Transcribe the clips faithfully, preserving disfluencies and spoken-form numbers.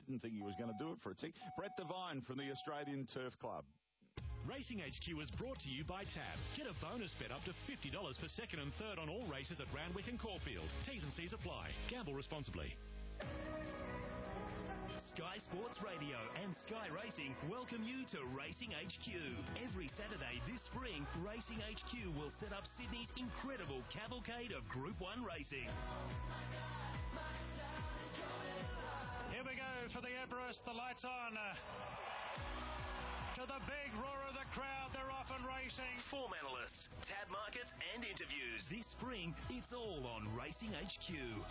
didn't think he was going to do it for a tick. Brett Devine from the Australian Turf Club. Racing H Q is brought to you by Tab. Get a bonus bet up to fifty dollars for second and third on all races at Randwick and Caulfield. T's and C's apply. Gamble responsibly. Sky Sports Radio and Sky Racing welcome you to Racing H Q. Every Saturday this spring, Racing H Q will set up Sydney's incredible cavalcade of Group one racing. Here we go for the Everest. The lights on. To the big roar of the crowd, they're off and racing. Form analysts, tab markets and interviews. This spring, it's all on Racing H Q.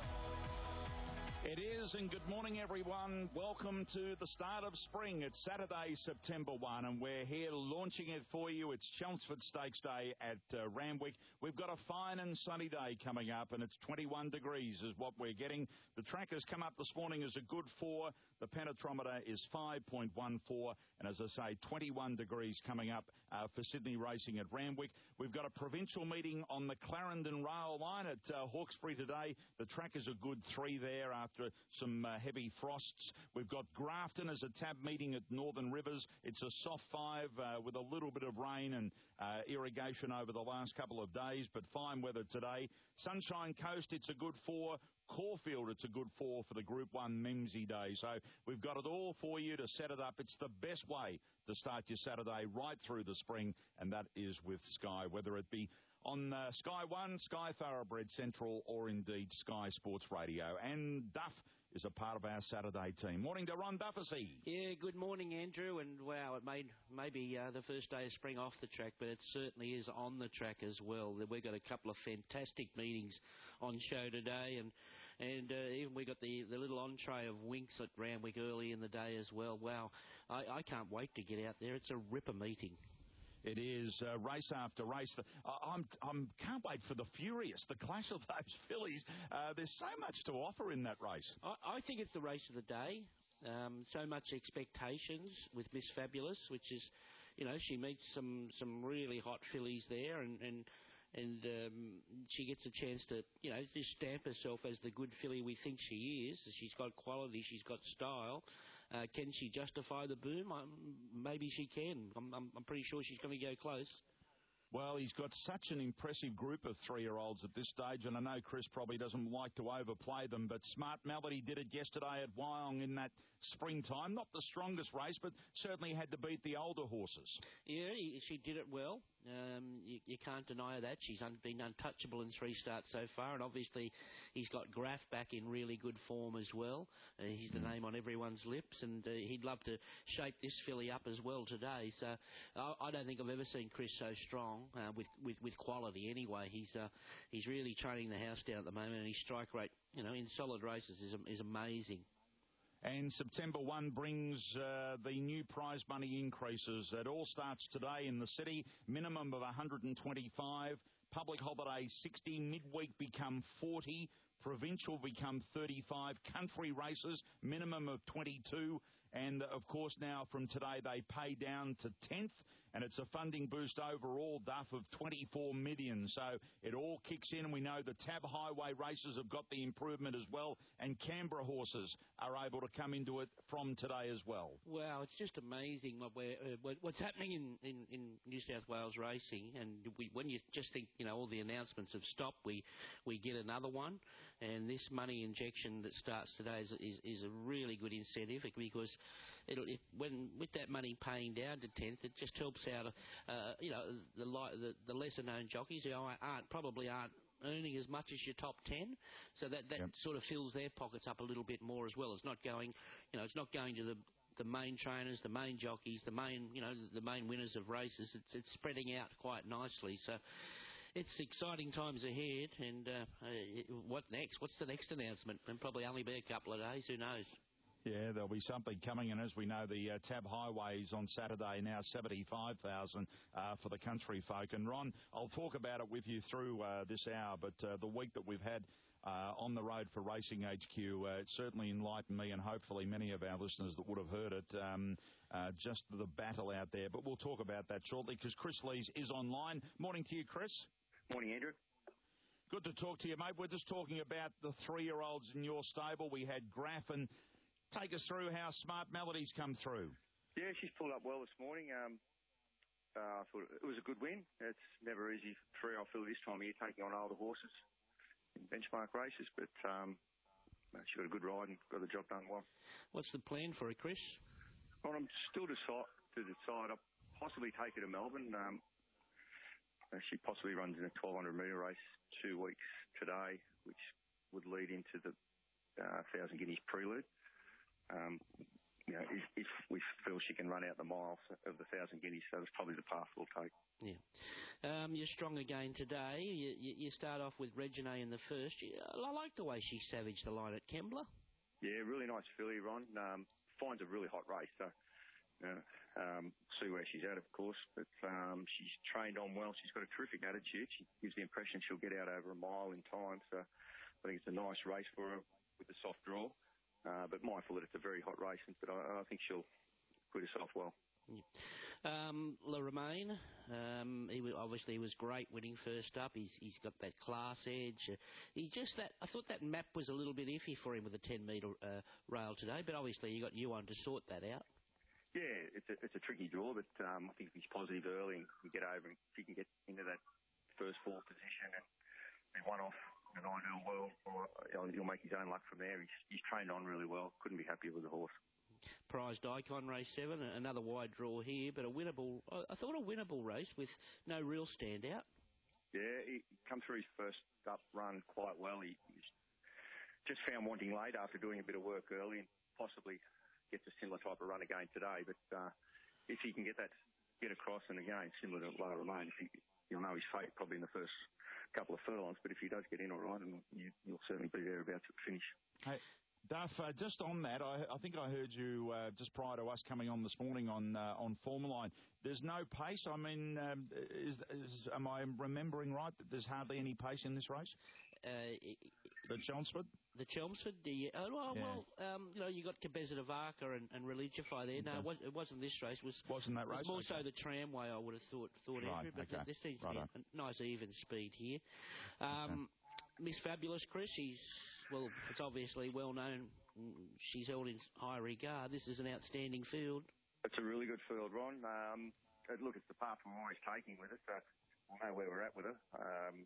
It is, and good morning, everyone. Welcome to the start of spring. It's Saturday, September first, and we're here launching it for you. It's Chelmsford Stakes Day at uh, Randwick. We've got a fine and sunny day coming up, and it's twenty-one degrees is what we're getting. The track has come up this morning as a good four. The penetrometer is five point one four, and as I say, twenty-one degrees coming up uh, for Sydney racing at Randwick. We've got a provincial meeting on the Clarendon rail line at uh, Hawkesbury today. The track is a good three there after After some uh, heavy frosts. We've got Grafton as a tab meeting at Northern Rivers. It's a soft five uh, with a little bit of rain and uh, irrigation over the last couple of days, but fine weather today. Sunshine Coast, it's a good four. Caulfield, it's a good four for the Group one Mimsy Day. So we've got it all for you to set it up. It's the best way to start your Saturday right through the spring, and that is with Sky, whether it be on uh, Sky One, Sky Thoroughbred Central, or indeed Sky Sports Radio. And Duff is a part of our Saturday team. Morning to Ron Dufficy. Yeah, good morning, Andrew. And wow, it made maybe uh, the first day of spring off the track, but it certainly is on the track as well. We've got a couple of fantastic meetings on show today, and and uh, even we got the, the little entree of Winks at Randwick early in the day as well. Wow, I, I can't wait to get out there. It's a ripper meeting. It is uh, race after race. I I'm, I'm, can't wait for the Furious, the clash of those fillies. Uh, there's so much to offer in that race. I, I think it's the race of the day. Um, so much expectations with Miss Fabulous, which is, you know, she meets some, some really hot fillies there, and and, and um, she gets a chance to, you know, just stamp herself as the good filly we think she is. She's got quality, she's got style. Uh, can she justify the boom? Um, maybe she can. I'm, I'm, I'm pretty sure she's going to go close. Well, he's got such an impressive group of three-year-olds at this stage, and I know Chris probably doesn't like to overplay them, but Smart Melody did it yesterday at Wyong in that springtime. Not the strongest race, but certainly had to beat the older horses. Yeah, she did it well. Um, you, you can't deny that. She's un- been untouchable in three starts so far, and obviously he's got Graf back in really good form as well. Uh, he's the mm. name on everyone's lips, and uh, he'd love to shape this filly up as well today. So I, I don't think I've ever seen Chris so strong. Uh, with, with with quality anyway. He's uh, he's really training the house down at the moment, and his strike rate, you know, in solid races is is amazing. And September first brings uh, the new prize money increases. It all starts today in the city, minimum of one hundred twenty-five, public holiday sixty, midweek become forty, provincial become thirty-five, country races minimum of twenty-two, and of course now from today they pay down to tenth, and it's a funding boost overall, Duff, of twenty-four million. So it all kicks in, and we know the Tab Highway races have got the improvement as well, and Canberra horses are able to come into it from today as well. Wow, it's just amazing what we're, uh, what's happening in, in, in New South Wales racing, and we, when you just think, you know, all the announcements have stopped, we, we get another one. And this money injection that starts today is, is, is a really good incentive, because it'll, it, when with that money paying down to tenth, it just helps out, uh, you know, the, the the lesser known jockeys who aren't probably aren't earning as much as your top ten, so that that yep. sort of fills their pockets up a little bit more as well. It's not going, you know, it's not going to the the main trainers, the main jockeys, the main, you know, the main winners of races. It's it's spreading out quite nicely. So it's exciting times ahead. And uh, uh, what next? What's the next announcement? And probably only be a couple of days. Who knows? Yeah, there'll be something coming, and as we know, the uh, Tab Highways on Saturday now seventy-five thousand uh, for the country folk. And Ron, I'll talk about it with you through uh, this hour, but uh, the week that we've had uh, on the road for Racing H Q, uh, it certainly enlightened me, and hopefully many of our listeners that would have heard it, um, uh, just the battle out there. But we'll talk about that shortly, because Chris Lees is online. Morning to you, Chris. Morning, Andrew. Good to talk to you, mate. We're just talking about the three-year-olds in your stable. We had Graf and take us through how Smart Melody's come through. Yeah, she's pulled up well this morning. Um, uh, I thought it was a good win. It's never easy for three-year-old filly this time of year taking on older horses in benchmark races, but um, she got a good ride and got the job done well. What's the plan for her, Chris? Well, I'm still decide, to decide. I'll possibly take her to Melbourne. Um, she possibly runs in a twelve hundred metre race two weeks today, which would lead into the uh, one thousand Guineas prelude. Um, you know, if, if we feel she can run out the miles of the one thousand Guineas, so that's probably the path we'll take. Yeah. Um, you're strong again today. You, you, you start off with Regine in the first. I like the way she savaged the line at Kembla. Yeah, really nice filly, Ron. Um, finds a really hot race, so uh, um, see where she's at, of course. But um, she's trained on well. She's got a terrific attitude. She gives the impression she'll get out over a mile in time, so I think it's a nice race for her with the soft draw. Uh, but mindful that it's a very hot race, but I, I think she'll put herself well. Yeah. Um, Le Romain, um, he was, obviously he was great winning first up. He's he's got that class edge. Uh, he just that I thought that map was a little bit iffy for him with the ten metre uh, rail today, but obviously you got you on to sort that out. Yeah, it's a, it's a tricky draw, but um, I think if he's positive early and can get over, and if he can get into that first four position and be one off an ideal world, or he'll make his own luck from there. He's, he's trained on really well. Couldn't be happier with the horse. Prized Icon race seven, another wide draw here, but a winnable. I thought a winnable race with no real standout. Yeah, he come through his first up run quite well. He, he just found wanting late after doing a bit of work early, and possibly gets a similar type of run again today. But uh, if he can get that get across, and again similar to Le Romain, you'll know his fate probably in the first couple of furlongs, but if he does get in all right, and you, you'll certainly be there about to finish. Hey, Duff, uh, just on that, I, I think I heard you uh, just prior to us coming on this morning on uh, on Formaline. There's no pace. I mean, um, is, is, am I remembering right that there's hardly any pace in this race? Uh, the Chelmsford? The Chelmsford, the oh, well, yeah. well um, you know, you got Cabeza de Vaca and, and Religify there. No, okay. it, was, it wasn't this race. It was wasn't that race? It was more okay. so the tramway. I would have thought thought right, Andrew, but okay. this seems right to be a nice even speed here. Um, okay. Miss Fabulous, Chris. She's well, it's obviously well known. She's held in high regard. This is an outstanding field. It's a really good field, Ron. Um, look, it's the path we're always taking with us. So we'll know where we're at with her. Um,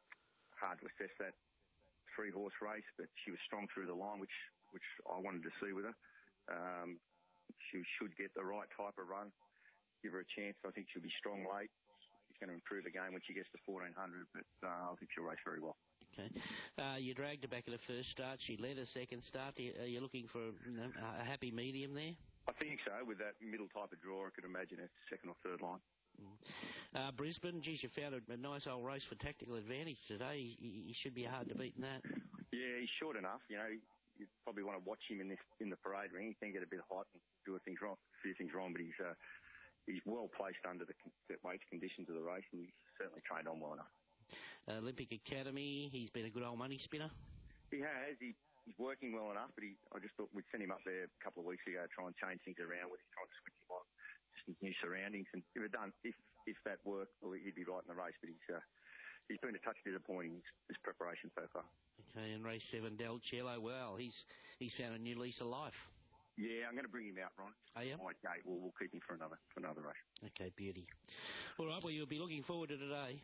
hard to assess that three-horse race, but she was strong through the line, which which I wanted to see with her. Um, she should get the right type of run, give her a chance. I think she'll be strong late. She's going to improve the game when she gets to fourteen hundred, but uh, I think she'll race very well. Okay. Uh, you dragged her back at the first start. She led a second start. Are you looking for you know, a happy medium there? I think so. With that middle type of draw, I could imagine a second or third line. Mm. Uh, Brisbane, geez, you found a, a nice old race for Tactical Advantage today. He, he should be hard to beat in that. Yeah, he's short enough. You know, you probably want to watch him in this in the parade ring. He can get a bit hot and do a things wrong, a few things wrong, but he's uh, he's well placed under the, the weight conditions of the race, and he's certainly trained on well enough. Uh, Olympic Academy, he's been a good old money spinner. He has. He, he's working well enough, but he, I just thought we'd send him up there a couple of weeks ago to try and change things around with him, trying to switch him on, just new surroundings. And if it done, if if that worked, well, he'd be right in the race. But he's uh, he's been a touch disappointing his preparation so far. Okay, and race seven, Del Cielo. Well, he's he's found a new lease of life. Yeah, I'm going to bring him out, Ron. Oh, yeah? White Gate. We'll, we'll keep him for another for another race. Okay, beauty. All right, well, you'll be looking forward to today.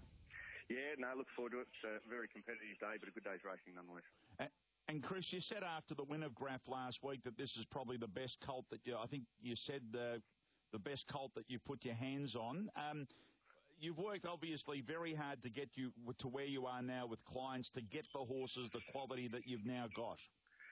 Yeah, no, look forward to it. It's a very competitive day, but a good day's racing nonetheless. And, and Chris, you said after the win of Graf last week that this is probably the best colt that you, I think you said the, the best colt that you put your hands on. Um, you've worked obviously very hard to get you to where you are now with clients to get the horses, the quality that you've now got.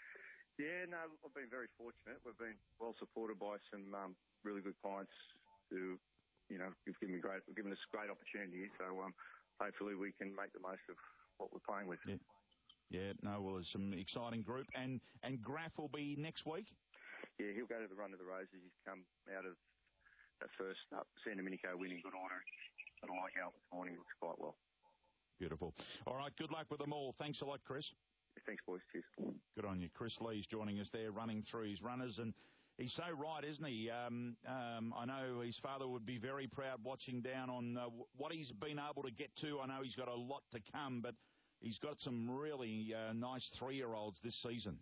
Yeah, no, I've been very fortunate. We've been well supported by some um, really good clients who, you know, have given me great, given us great opportunities. So, um, hopefully we can make the most of what we're playing with. Yeah, yeah no, well, there's some exciting group. And, and Graf will be next week? Yeah, he'll go to the Run of the Roses. He's come out of that first up, San Domenico winning good order. Got a like out this morning. Looks quite well. Beautiful. All right, good luck with them all. Thanks a lot, Chris. Yeah, thanks, boys. Cheers. Good on you. Chris Lee's joining us there, running through his runners, and he's so right, isn't he? Um, um, I know his father would be very proud watching down on uh, what he's been able to get to. I know he's got a lot to come, but he's got some really uh, nice three-year-olds this season.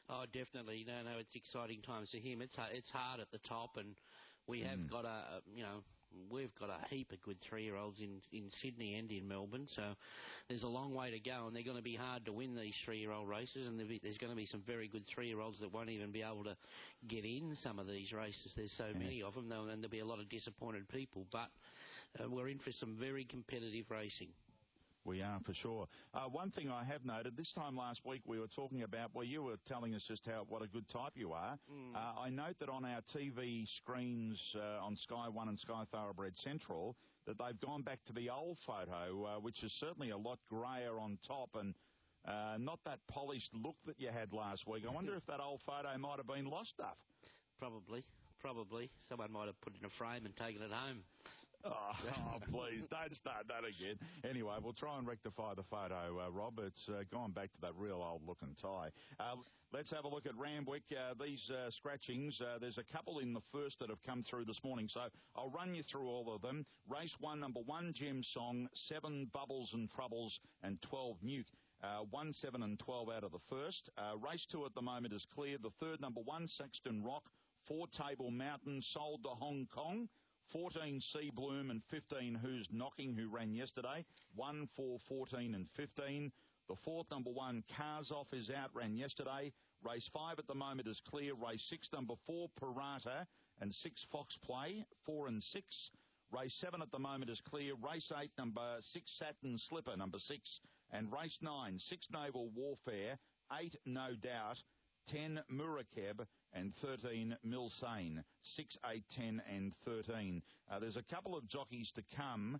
Oh, definitely. No, no, it's exciting times for him. It's it's hard at the top, and we have mm. got a, you know, we've got a heap of good three-year-olds in, in Sydney and in Melbourne, so there's a long way to go, and they're going to be hard to win, these three-year-old races, and there's going to be some very good three-year-olds that won't even be able to get in some of these races. There's so yeah. many of them, and there'll be a lot of disappointed people, but uh, we're in for some very competitive racing. We are, for sure. Uh, one thing I have noted, this time last week we were talking about, well, you were telling us just how what a good type you are. Mm. Uh, I note that on our T V screens uh, on Sky One and Sky Thoroughbred Central, that they've gone back to the old photo, uh, which is certainly a lot greyer on top and uh, not that polished look that you had last week. I wonder if that old photo might have been lost stuff. Probably, probably. Someone might have put it in a frame and taken it home. Oh, oh, please, don't start that again. Anyway, we'll try and rectify the photo, uh, Rob. It's uh, gone back to that real old-looking tie. Uh, let's have a look at Randwick. Uh, these uh, scratchings, uh, there's a couple in the first that have come through this morning, so I'll run you through all of them. Race one, number one, Gem Song, seven, Bubbles and Troubles, and twelve, Nuke. Uh, one, seven, and twelve out of the first. Uh, race two at the moment is clear. The third, number one, Saxton Rock, four, Table Mountain, sold to Hong Kong. fourteen, Sea Bloom, and fifteen, Who's Knocking, who ran yesterday. one, four, fourteen, and fifteen. The fourth, number one, Cars Off, is out, ran yesterday. Race five at the moment is clear. Race six, number four, Parata, and six, Fox Play, four and six. Race seven at the moment is clear. Race eight, number six, Saturn Slipper, number six. And race nine, six, Naval Warfare, eight, No Doubt, ten, Murakeb, and thirteen, Milsane. six, eight, ten, and thirteen. Uh, there's a couple of jockeys to come.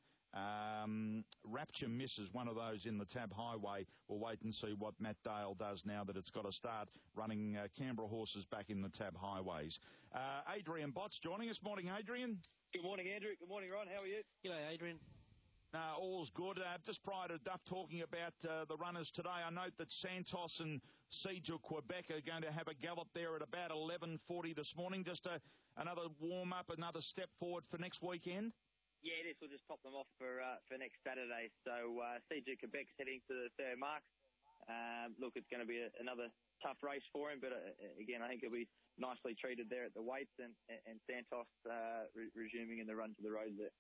Um, Rapture Miss is one of those in the Tab Highway. We'll wait and see what Matt Dale does now that it's got to start running uh, Canberra horses back in the Tab Highways. Uh, Adrian Botts joining us. Morning, Adrian. Good morning, Andrew. Good morning, Ron. How are you? G'day, Adrian. Uh, all's good. Uh, just prior to Duff talking about uh, the runners today, I note that Santos and Siege of Quebec are going to have a gallop there at about eleven forty this morning. Just a, another warm-up, another step forward for next weekend? Yeah, this will just top them off for uh, for next Saturday. So uh, Siege of Quebec's heading to the third marks. Um, look, it's going to be a, another tough race for him, but uh, again, I think he'll be nicely treated there at the weights, and, and Santos uh, re- resuming in the run to the road there.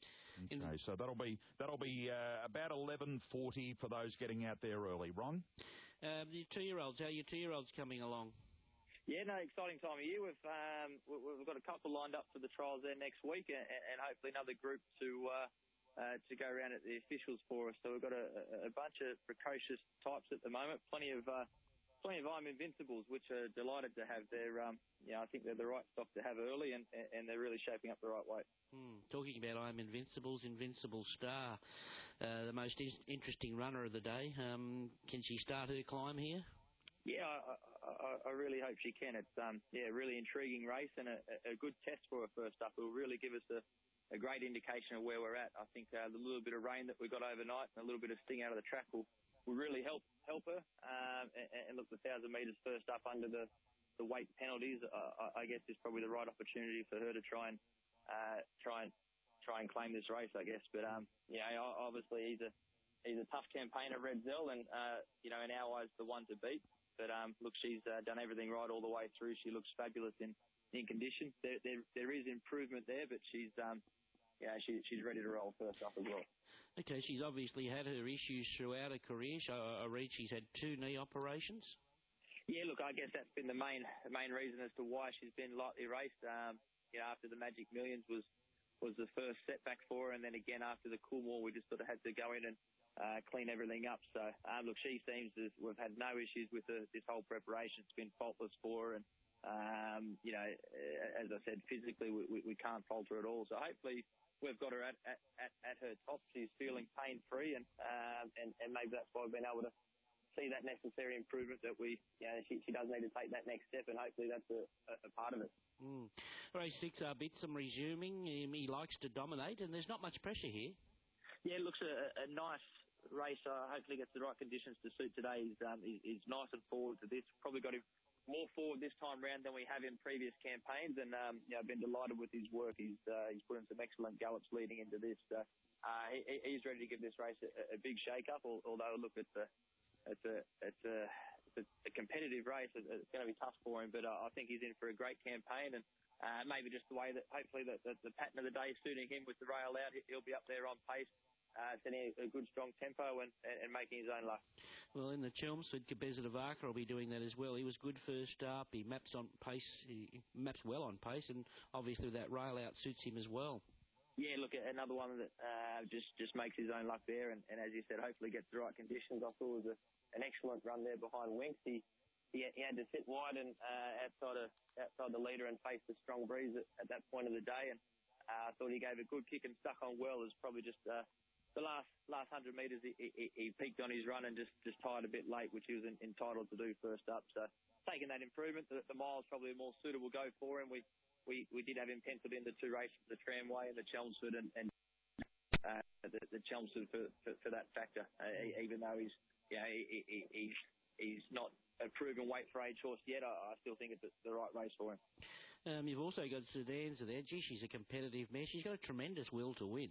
Okay, so that'll be that'll be uh, about eleven forty for those getting out there early. Ron? Uh, the two-year-olds, how are your two-year-olds coming along? Yeah, no, exciting time of year. We've um, we've got a couple lined up for the trials there next week, and, and hopefully another group to uh, uh, to go around at the officials for us. So we've got a, a bunch of precocious types at the moment. Plenty of uh, plenty of I'm Invincibles, which are delighted to have their. Um, yeah, I think they're the right stock to have early, and, and they're really shaping up the right way. Hmm. Talking about I'm Invincibles, Invincible Star, uh, the most is- interesting runner of the day. Um, can she start her climb here? Yeah, I, I, I really hope she can. It's um, yeah, a really intriguing race and a, a good test for her first up. It will really give us a, a great indication of where we're at. I think uh, the little bit of rain that we got overnight and a little bit of sting out of the track will, will really help help her. Um, and, and look, the one thousand metres first up under the, the weight penalties, uh, I, I guess is probably the right opportunity for her to try and uh, try and try and claim this race, I guess. But um, yeah, obviously he's a he's a tough campaigner, Red Zell, and uh, you know, in our eyes, the one to beat. But um, look, she's uh, done everything right all the way through. She looks fabulous in, in condition. There, there there is improvement there, but she's um, yeah, she she's ready to roll first up as well. Okay, she's obviously had her issues throughout her career. So I read she's had two knee operations. Yeah, look, I guess that's been the main the main reason as to why she's been lightly raced. Um, you know, after the Magic Millions was was the first setback for her, and then again after the Coolmore, we just sort of had to go in and Uh, clean everything up. So, um, look, she seems to, we've had no issues with the, this whole preparation. It's been faultless for her. And, um, you know, as I said, physically we, we, we can't fault her at all. So hopefully we've got her at, at, at, at her top. She's feeling pain-free, and, um, and, and maybe that's why we've been able to see that necessary improvement that we, you know, she, she does need to take that next step, and hopefully that's a, a part of it. Mm. Race six, uh, Bitsum resuming. Um, he likes to dominate, and there's not much pressure here. Yeah, it looks a, a nice race. Uh, hopefully gets the right conditions to suit today. He's, um, he's, he's nice and forward to this. Probably got him more forward this time round than we have in previous campaigns, and um, you know, I've been delighted with his work. He's uh, he's put in some excellent gallops leading into this. Uh, uh, he, he's ready to give this race a, a big shake-up. Although, look, it's a it's a it's a it's a, a competitive race. It's, it's going to be tough for him, but uh, I think he's in for a great campaign, and uh, maybe just the way that hopefully the, the, the pattern of the day suiting him with the rail out, he'll be up there on pace. Uh, sending a good, strong tempo and, and making his own luck. Well, in the Chelmsford, Cabeza de Vaca will be doing that as well. He was good first up. He maps on pace. He maps well on pace, and obviously that rail out suits him as well. Yeah, look, another one that uh, just, just makes his own luck there, and, and as you said, hopefully gets the right conditions. I thought it was a, an excellent run there behind Winks. He, he, he had to sit wide and uh, outside of outside the leader and face the strong breeze at, at that point of the day, and uh, I thought he gave a good kick and stuck on well. It was probably just uh, the last last hundred metres he, he, he peaked on his run and just, just tired a bit late, which he was in, entitled to do first up. So taking that improvement, the, the mile's probably a more suitable go for him. We we, we did have him penciled in the two races, the Tramway and the Chelmsford, and, and uh, the, the Chelmsford for, for, for that factor. Uh, even though he's you know, he, he, he's he's not a proven weight for age horse yet, I, I still think it's the right race for him. Um, you've also got Sudanza there. Gee, she's a competitive mare. She's got a tremendous will to win.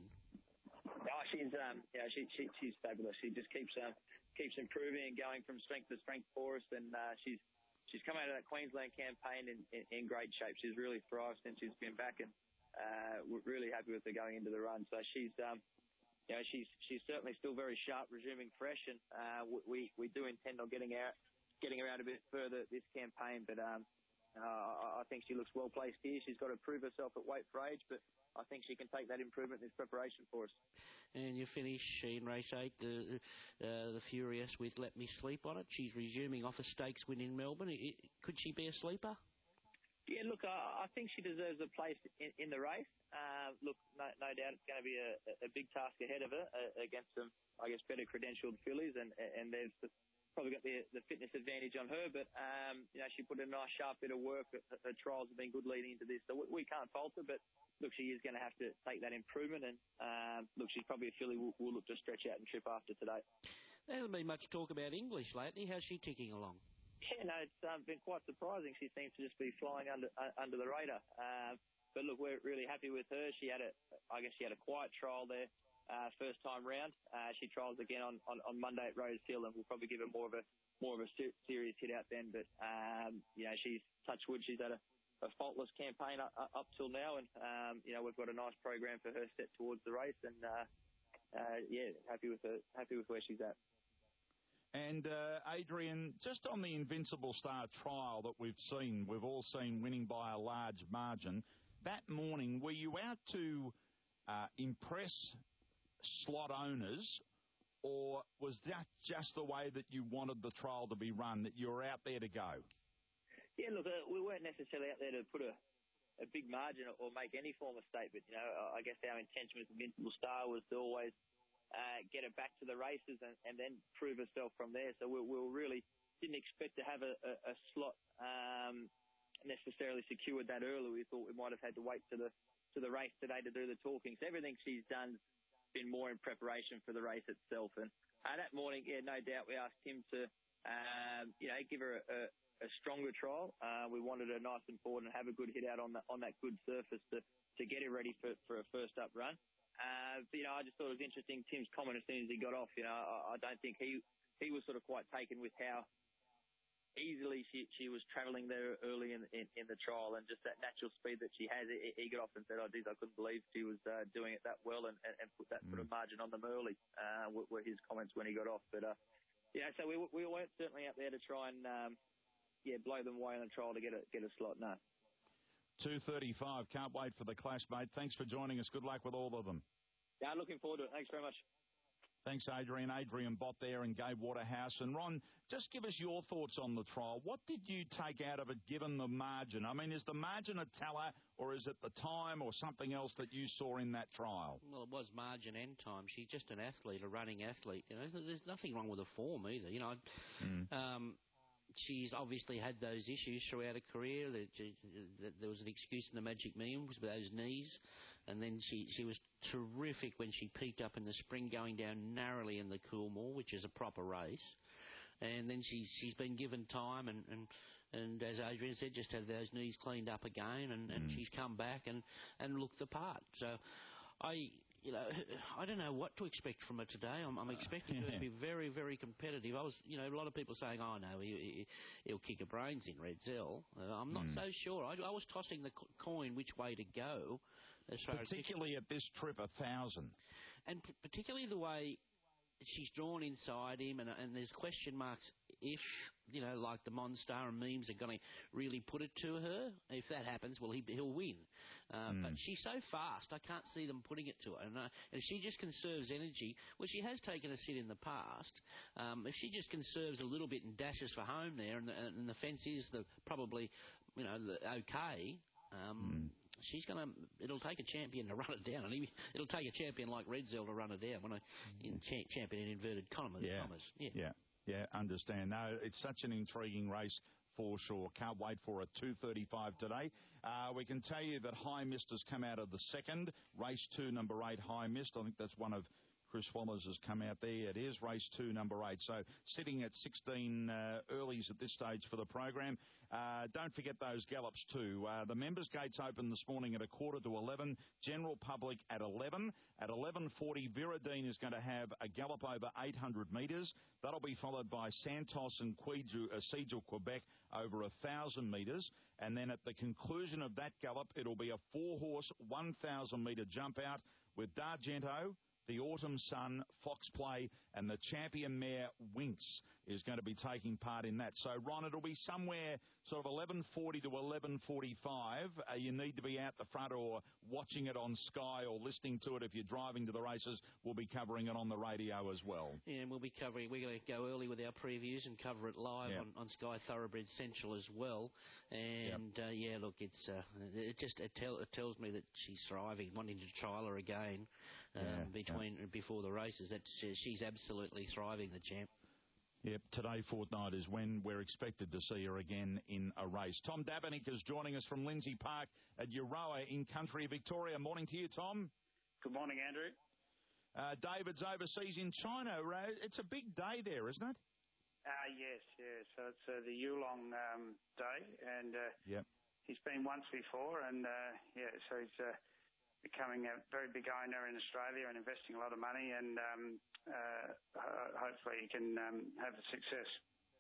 Oh, she's um, you know, she, she she's fabulous. She just keeps um, keeps improving and going from strength to strength for us, and uh, she's she's come out of that Queensland campaign in, in, in great shape. She's really thrived since she's been back, and uh, we're really happy with her going into the run. So she's um, you know, she's she's certainly still very sharp, resuming fresh, and uh, we we do intend on getting out getting her out a bit further this campaign, but um. Uh, I think she looks well placed here. She's got to prove herself at weight for age, but I think she can take that improvement in this preparation for us. And you finish in race eight, the uh, the Furious with Let Me Sleep on it. She's resuming off a stakes win in Melbourne. It, could she be a sleeper? Yeah, look, I, I think she deserves a place in, in the race. Uh, look, no, no doubt it's going to be a, a big task ahead of her uh, against some, I guess, better credentialed fillies, and and there's the, probably got the, the fitness advantage on her, but um, you know, she put a nice sharp bit of work. Her, her trials have been good leading into this, so we, we can't fault her. But look, she is going to have to take that improvement, and um, look, she's probably a filly we'll, we'll look to stretch out and trip after today. There hasn't been much talk about English lately. How's she ticking along? Yeah, no, it's um, been quite surprising. She seems to just be flying under uh, under the radar. Um, but look, we're really happy with her. She had a, I guess she had a quiet trial there. Uh, first time round, uh, she trials again on, on, on Monday at Rose Hill, and we'll probably give her more of a more of a ser- serious hit out then. But um, you know, she's touch wood, she's had a, a faultless campaign up, up till now, and um, you know, we've got a nice program for her set towards the race, and uh, uh, yeah, happy with her, happy with where she's at. And uh, Adrian, just on the Invincible Star trial that we've seen, we've all seen winning by a large margin. That morning, were you out to uh, impress slot owners, or was that just the way that you wanted the trial to be run, that you were out there to go? Yeah, look, uh, we weren't necessarily out there to put a, a big margin or, or make any form of statement. You know, I guess our intention with Invincible Star was to always uh, get her back to the races and, and then prove herself from there. So we, we really didn't expect to have a, a, a slot um, necessarily secured that early. We thought we might have had to wait to the to the race today to do the talking. So everything she's done been more in preparation for the race itself, and uh, that morning, yeah, no doubt we asked him to, um, you know, give her a, a, a stronger trial. Uh, we wanted her nice and forward and have a good hit out on that on that good surface to, to get her ready for, for a first up run. Uh, but, you know, I just thought it was interesting. Tim's comment as soon as he got off, you know, I, I don't think he he was sort of quite taken with how easily she she was travelling there early in, in in the trial, and just that natural speed that she has. He, he got off and said, "Oh, geez, I couldn't believe she was uh, doing it that well," and, and, and put that mm. sort of margin on them early. Uh, were, were his comments when he got off. But uh, yeah, so we we weren't certainly out there to try and um, yeah blow them away on the trial to get a get a slot. No. two thirty-five. Can't wait for the clash, mate. Thanks for joining us. Good luck with all of them. Yeah, looking forward to it. Thanks very much. Thanks, Adrian. Adrian Bott there and Gabe Waterhouse. And, Ron, just give us your thoughts on the trial. What did you take out of it, given the margin? I mean, is the margin a teller, or is it the time or something else that you saw in that trial? Well, it was margin and time. She's just an athlete, a running athlete. You know, there's nothing wrong with her form either. You know, mm. um, she's obviously had those issues throughout her career. There was an excuse in the Magic Millions with those knees. And then she, she was terrific when she peaked up in the spring, going down narrowly in the Coolmore, which is a proper race. And then she's she's been given time, and, and, and as Adrian said, just had those knees cleaned up again, and, and mm. she's come back and, and looked the part. So I, you know, I don't know what to expect from her today. I'm, I'm expecting her to be very, very competitive. I was, you know, a lot of people saying, oh, no, he, he, he'll kick her brains in, Redzel. Uh, I'm not mm. so sure. I, I was tossing the coin which way to go. As far particularly as at this trip, a thousand. And p- particularly the way she's drawn inside him, and, and there's question marks if, you know, like the Monstar and Memes are going to really put it to her. If that happens, well, he, he'll win. Uh, mm. But she's so fast, I can't see them putting it to her. And, uh, and if she just conserves energy, well, she has taken a sit in the past. Um, if she just conserves a little bit and dashes for home there, and the, and the fence is the probably, you know, the okay, um, mm. she's going to, it'll take a champion to run it down. And he, it'll take a champion like Redzel to run it down. When I, in cha- champion in inverted commas. Yeah. commas. Yeah. yeah. Yeah, understand. No, it's such an intriguing race for sure. Can't wait for it. two thirty-five today. Uh, we can tell you that High Mist has come out of the second. Race two, number eight, High Mist. I think that's one of Chris Wallace has come out there. It is race two, number eight. So sitting at sixteen uh, earlies at this stage for the program. Uh, don't forget those gallops too. Uh, the members' gates open this morning at a quarter to eleven. General public at eleven. At eleven forty, Viridine is going to have a gallop over eight hundred metres. That'll be followed by Santos and Sigil Quebec over one thousand metres. And then at the conclusion of that gallop, it'll be a four-horse, one thousand metre jump out with D'Argento, the Autumn Sun, Fox Play, and the champion mare Winx is going to be taking part in that. So, Ron, it'll be somewhere sort of eleven forty to eleven forty-five. Uh, you need to be out the front or watching it on Sky or listening to it if you're driving to the races. We'll be covering it on the radio as well. Yeah, and we'll be covering, we're going to go early with our previews and cover it live yep. on, on Sky Thoroughbred Central as well. And, yep. uh, yeah, look, it's uh, it just it, tell, it tells me that she's thriving, wanting to trial her again um, yeah, between yeah. before the races. That she's absolutely thriving, the champ. Yep, today fortnight is when we're expected to see her again in a race. Tom Dabernick is joining us from Lindsay Park at Euroa in country Victoria. Morning to you, Tom. Good morning, Andrew. Uh, David's overseas in China. It's a big day there, isn't it? Uh, yes, yes. So it's uh, the Yulong um, day, and uh, yep. he's been once before, and uh, yeah, so he's uh, becoming a very big owner in Australia and investing a lot of money, and um, uh, hopefully he can um, have the success.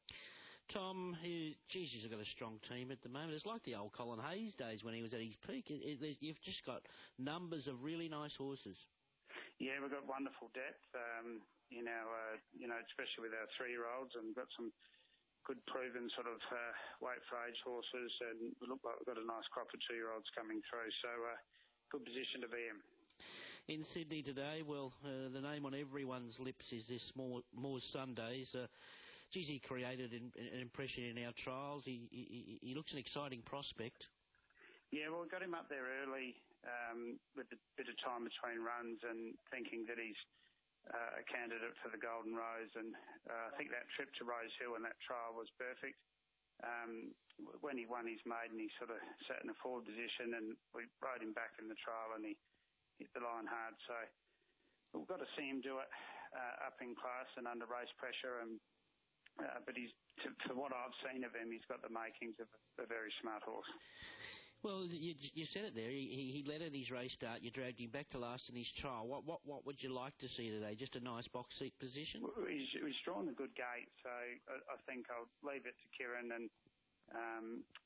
Tom, who, geez, he's got a strong team at the moment. It's like the old Colin Hayes days when he was at his peak. It, it, you've just got numbers of really nice horses. Yeah, we've got wonderful depth, um, you know, uh, you know, especially with our three-year-olds, and we've got some good proven sort of uh, weight for age horses, and we look like we've got a nice crop of two-year-olds coming through. So, uh, good position to be in. In Sydney today, well, uh, the name on everyone's lips is this Moore, Moore's Sundays. Uh, geez, he created an, an impression in our trials. He, he, he looks an exciting prospect. Yeah, well, we got him up there early um, with a bit of time between runs and thinking that he's uh, a candidate for the Golden Rose. And uh, I think that trip to Rose Hill and that trial was perfect. Um, when he won his maiden, he sort of sat in a forward position, and we rode him back in the trial, and he hit the line hard. So we've got to see him do it uh, up in class and under race pressure. And uh, but he's, to, for what I've seen of him, he's got the makings of a, a very smart horse. Well, you, you said it there. He, he led at his race start. You dragged him back to last in his trial. What what what would you like to see today? Just a nice box seat position? Well, he's, he's drawn a good gate, so I, I think I'll leave it to Kieran, and um,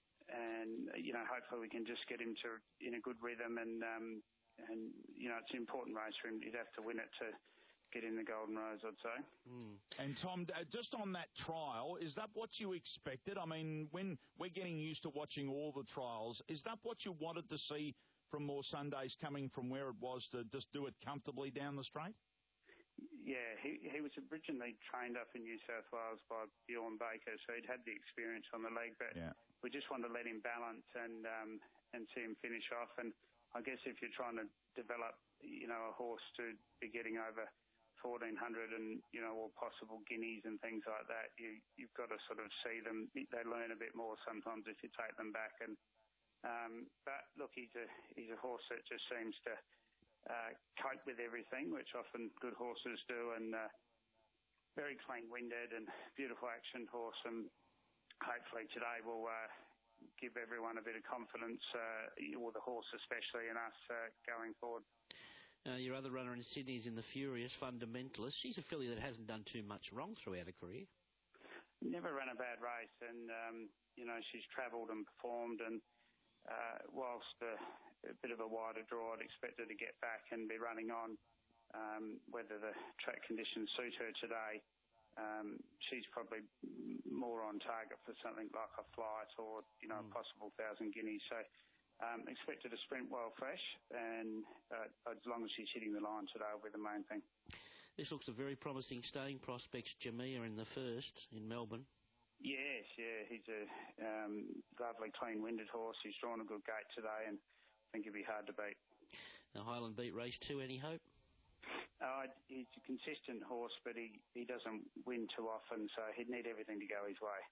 and you know, hopefully we can just get him to in a good rhythm, and um, and you know, it's an important race for him. He'd have to win it to get in the Golden Rose, I'd say. Mm. And Tom, just on that trial, is that what you expected? I mean, when we're getting used to watching all the trials, is that what you wanted to see from More Sundays coming from where it was to just do it comfortably down the straight? Yeah, he he was originally trained up in New South Wales by Bjorn Baker, so he'd had the experience on the leg, but yeah. we just wanted to let him balance and um, and see him finish off. And I guess if you're trying to develop, you know, a horse to be getting over fourteen hundred and, you know, or possible guineas and things like that, you, you've got to sort of see them. They learn a bit more sometimes if you take them back. And um, But, look, he's a he's a horse that just seems to uh, cope with everything, which often good horses do, and uh, very clean-winded and beautiful action horse. And hopefully today will uh, give everyone a bit of confidence, uh, or the horse especially, and us uh, going forward. Uh, your other runner in Sydney is in the Furious, Fundamentalist. She's a filly that hasn't done too much wrong throughout her career. Never ran a bad race, and, um, you know, she's travelled and performed, and uh, whilst a, a bit of a wider draw, I'd expect her to get back and be running on. Um, whether the track conditions suit her today, um, she's probably more on target for something like a flight or, you know, mm. a possible thousand guineas. So um, expect her to sprint well fresh, and uh, as long as she's hitting the line today will be the main thing. This looks a very promising staying prospect, Jamia, in the first in Melbourne. Yes, yeah, he's a um, lovely, clean-winded horse. He's drawn a good gate today, and I think he'll be hard to beat. The Highland Beat race two, any hope? Uh, he's a consistent horse, but he, he doesn't win too often, so he'd need everything to go his way.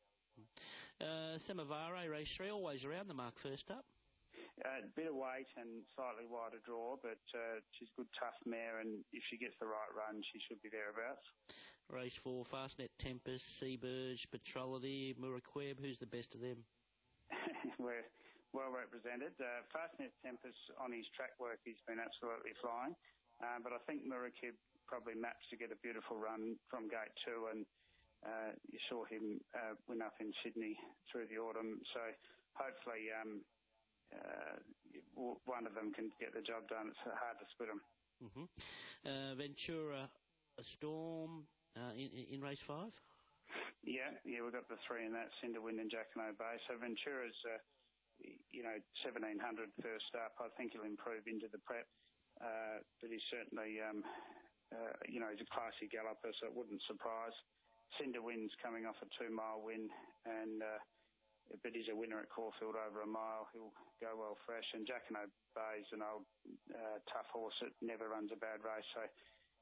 Uh, Samavare, race three, always around the mark first up. A uh, bit of weight and slightly wider draw, but uh, she's a good, tough mare, and if she gets the right run, she should be thereabouts. Race four, Fastnet Tempest, Seaburge, Petrolity, Muraqueb. Who's the best of them? We're well represented. Uh, Fastnet Tempest, on his track work, he's been absolutely flying. Uh, but I think Muraqueb probably maps to get a beautiful run from gate two, and uh, you saw him uh, win up in Sydney through the autumn. So hopefully um, uh, one of them can get the job done. It's hard to split them. Mm-hmm. Uh, Ventura, a Storm uh, in, in race five? Yeah, yeah, we've got the three in that, Cinderwind and Jacquinot Bay. So Ventura's, uh, you know, seventeen hundred first up. I think he'll improve into the prep. Uh, but he's certainly, um, uh, you know, he's a classy galloper, so it wouldn't surprise. Cinderwind's coming off a two-mile win, and uh, but he's a winner at Caulfield over a mile. He'll go well fresh. And Jacquinot Bay's an old, uh, tough horse that never runs a bad race. So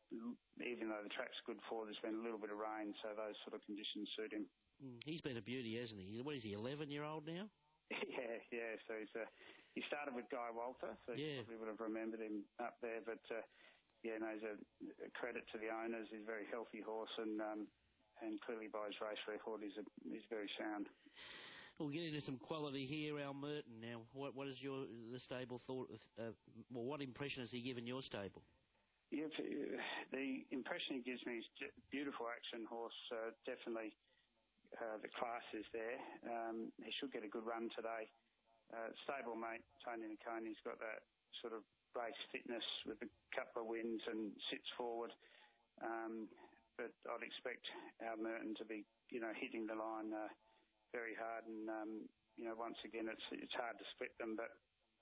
even though the track's good for, there's been a little bit of rain, so those sort of conditions suit him. Mm, he's been a beauty, hasn't he? What is he, eleven-year-old now? yeah, yeah. So he's uh, he started with Guy Walter, so yeah. you probably would have remembered him up there. But uh, yeah, no, he's a, a credit to the owners. He's a very healthy horse, and um, and clearly by his race record, he's a, he's very sound. We'll get into some quality here, Al Merton. Now, what what is your the stable thought? Of, uh, well, what impression has he given your stable? Yeah, the impression he gives me is beautiful action horse. Uh, definitely. Uh, the class is there. Um, he should get a good run today. Uh, stablemate Tony Niconi's got that sort of race fitness with a couple of wins and sits forward. Um, but I'd expect our Merton to be, you know, hitting the line uh, very hard. And um, you know, once again, it's it's hard to split them. But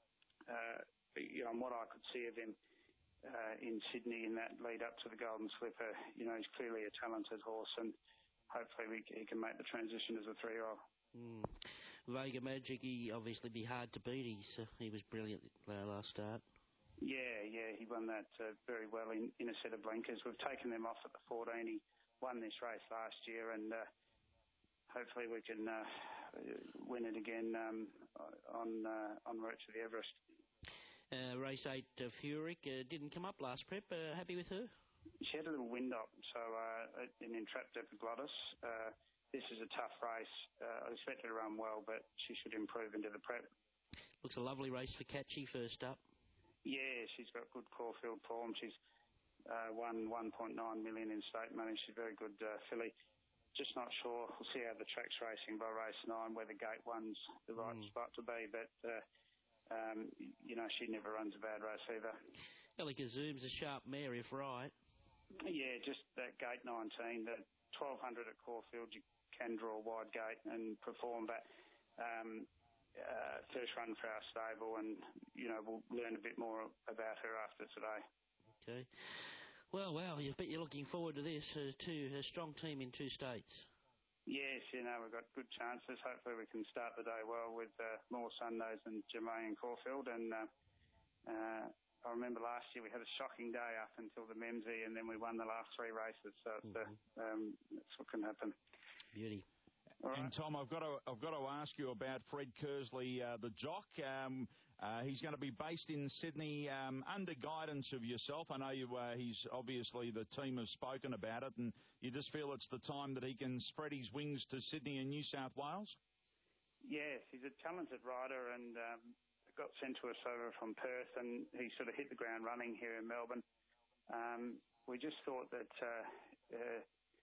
uh, you know, what I could see of him uh, in Sydney in that lead up to the Golden Slipper, you know, he's clearly a talented horse, and hopefully we, he can make the transition as a three-year-old. Mm. Vega Magic, he obviously be hard to beat. He's, uh, he was brilliant uh, last start. Yeah, yeah, he won that uh, very well in, in a set of blinkers. We've taken them off at the fourteen. He won this race last year, and uh, hopefully we can uh, win it again um, on uh, on route to the Everest. Uh, race eight, uh, Furyk, uh, didn't come up last prep. Uh, happy with her? She had a little wind up, so uh, an entrapped epiglottis. Uh, this is a tough race. Uh, I expect her to run well, but she should improve into the prep. Looks a lovely race for Catchy first up. Yeah, she's got good Caulfield form. She's uh, won one point nine million in stake money. She's a very good uh, filly. Just not sure. We'll see how the track's racing by race nine, whether gate one's the right mm. spot to be. But, uh, um, you know, she never runs a bad race either. Elika Zoom's a sharp mare, if right. Yeah, just that gate nineteen, the twelve hundred at Caulfield, you can draw a wide gate and perform. But um, uh, first run for our stable, and, you know, we'll learn a bit more about her after today. Okay. Well, well, I bet you're looking forward to this. Uh, two, a strong team in two states. Yes, you know, we've got good chances. Hopefully we can start the day well with uh, more Sundays than Jermaine and Caulfield. And uh, uh, I remember last year we had a shocking day up until the Memsey, and then we won the last three races. So it's, mm-hmm. uh, um, that's what can happen. Beauty. All right. And Tom, I've got to I've got to ask you about Fred Kersley, uh, the jock. Um, uh, he's going to be based in Sydney um, under guidance of yourself. I know you. Uh, he's obviously the team have spoken about it, and you just feel it's the time that he can spread his wings to Sydney and New South Wales. Yes, he's a talented rider and um, a got sent to us over from Perth, and he sort of hit the ground running here in Melbourne. Um, we just thought that uh, uh,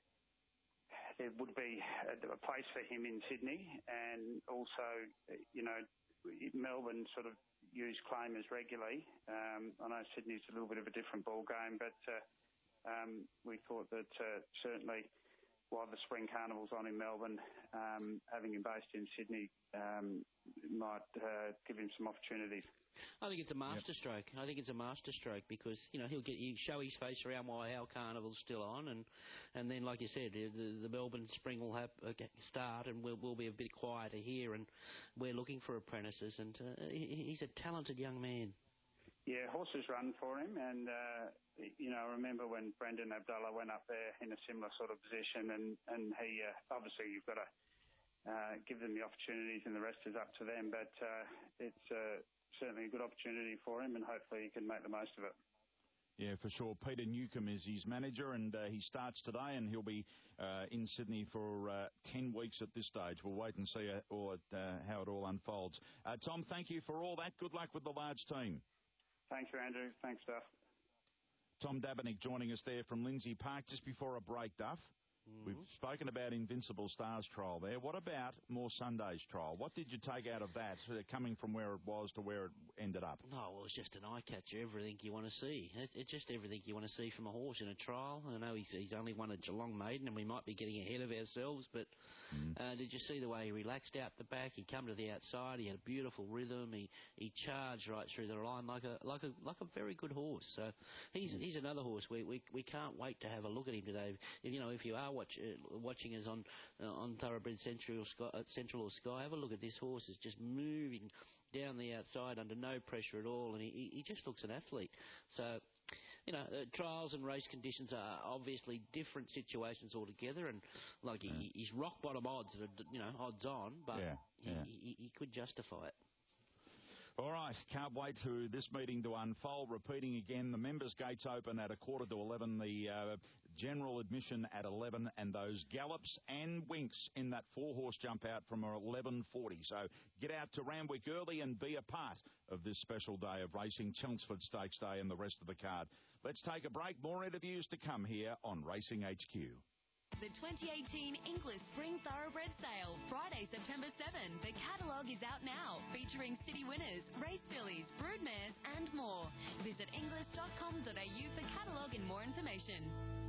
there would be a, a place for him in Sydney, and also, you know, Melbourne sort of use claimers regularly. Um, I know Sydney's a little bit of a different ball game, but uh, um, we thought that uh, certainly while the Spring Carnival's on in Melbourne, um, having him based in Sydney um, might uh, give him some opportunities. I think it's a masterstroke. Yep. I think it's a masterstroke because, you know, he'll get you show his face around while our carnival's still on, and, and then, like you said, the, the Melbourne Spring will have uh, start, and we'll, we'll be a bit quieter here, and we're looking for apprentices, and uh, he, he's a talented young man. Yeah, horses run for him, and, uh, you know, I remember when Brendan Abdullah went up there in a similar sort of position, and, and he, uh, obviously you've got to uh, give them the opportunities, and the rest is up to them, but uh, it's uh, certainly a good opportunity for him, and hopefully he can make the most of it. Yeah, for sure. Peter Newcomb is his manager, and uh, he starts today, and he'll be uh, in Sydney for uh, ten weeks at this stage. We'll wait and see uh, all, uh, how it all unfolds. Uh, Tom, thank you for all that. Good luck with the large team. Thanks, Andrew. Thanks, Duff. Tom Dabernick joining us there from Lindsay Park just before a break, Duff. Mm-hmm. We've spoken about Invincible Stars trial there. What about More Sundays trial? What did you take out of that, uh, coming from where it was to where it ended up? Oh, well, it's just an eye-catcher, everything you want to see. It, it's just everything you want to see from a horse in a trial. I know he's, he's only won a Geelong maiden, and we might be getting ahead of ourselves, but mm. uh, did you see the way he relaxed out the back? He come to the outside, he had a beautiful rhythm, he, he charged right through the line like a like a like a very good horse. So he's mm. he's another horse. We, we we can't wait to have a look at him today. If, you know, if you are watch, uh, watching us on uh, on Thoroughbred Central or, Sky, uh, Central or Sky, have a look at this horse. It's just moving down the outside under no pressure at all, and he, he just looks an athlete. So, you know, uh, trials and race conditions are obviously different situations altogether, and like yeah. he, he's rock bottom odds, you know, odds on, but yeah, yeah. He, he, he could justify it. All right, can't wait for this meeting to unfold. Repeating again, the members' gates open at a quarter to eleven, the uh, general admission at eleven, and those gallops and winks in that four-horse jump out from eleven forty. So get out to Randwick early and be a part of this special day of racing, Chelmsford Stakes Day and the rest of the card. Let's take a break. More interviews to come here on Racing H Q. The twenty eighteen Inglis Spring Thoroughbred Sale, Friday, September seventh. The catalogue is out now, featuring city winners, race fillies, broodmares and more. Visit inglis dot com dot a u for catalogue and more information.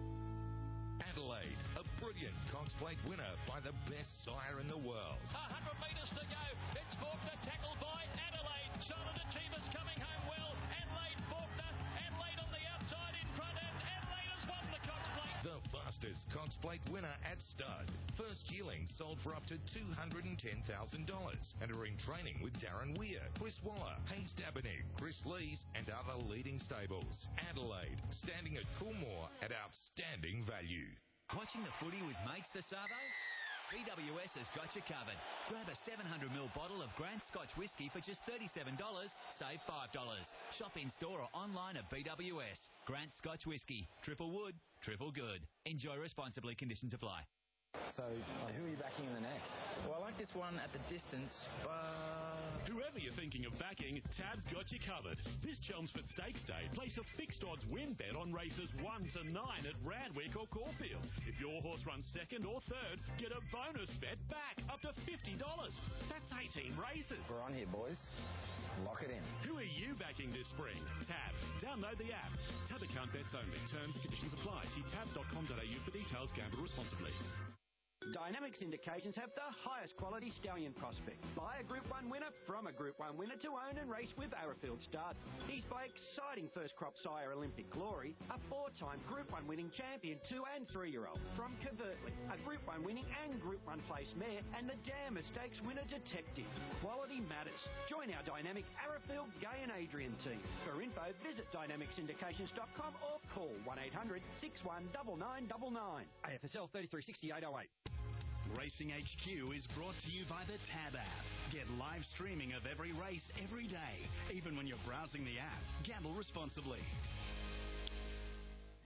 Adelaide, a brilliant Cox Plate winner by the best sire in the world. one hundred metres to go. It's Faulkner tackled by Adelaide. Charlotte Achievers coming home well. Adelaide, Faulkner. Adelaide on the outside in front, and Adelaide has won the Cox Plate. The fastest Cox Plate winner at stud. First yearling sold for up to two hundred ten thousand dollars and are in training with Darren Weir, Chris Waller, Hayes Dabernick, Chris Lees and other leading stables. Adelaide, standing at Coolmore at outstanding value. Watching the footy with mates this Savo? B W S has got you covered. Grab a seven hundred milliliter bottle of Grant Scotch Whisky for just thirty-seven dollars, save five dollars. Shop in-store or online at B W S. Grant Scotch Whisky. Triple wood, triple good. Enjoy responsibly. Conditions apply. So, uh, who are you backing in the next? Well, I like this one at the distance, but... Whoever you're thinking of backing, Tab's got you covered. This Chelmsford Stakes Day, place a fixed odds win bet on races one to nine at Randwick or Caulfield. If your horse runs second or third, get a bonus bet back up to fifty dollars. That's eighteen races. We're on here, boys. Lock it in. Who are you backing this spring? Tab. Download the app. Tab account bets only. Terms and conditions apply. See tab dot com dot a u for details. Gamble responsibly. Dynamic Syndications have the highest quality stallion prospect. Buy a Group one winner from a Group one winner to own and race with Arrowfield Stud. He's by exciting first crop sire Olympic Glory, a four-time Group one winning champion two and three-year-old. From Covertly, a Group one winning and Group one place mare, and the Dammer Stakes winner Detective. Quality matters. Join our dynamic Arrowfield, Gay and Adrian team. For info, visit dynamic syndications dot com or call one eight hundred, six one nine nine nine nine. A F S L thirty-three sixty-eight oh eight. Racing H Q is brought to you by the Tab app. Get live streaming of every race every day, even when you're browsing the app. Gamble responsibly.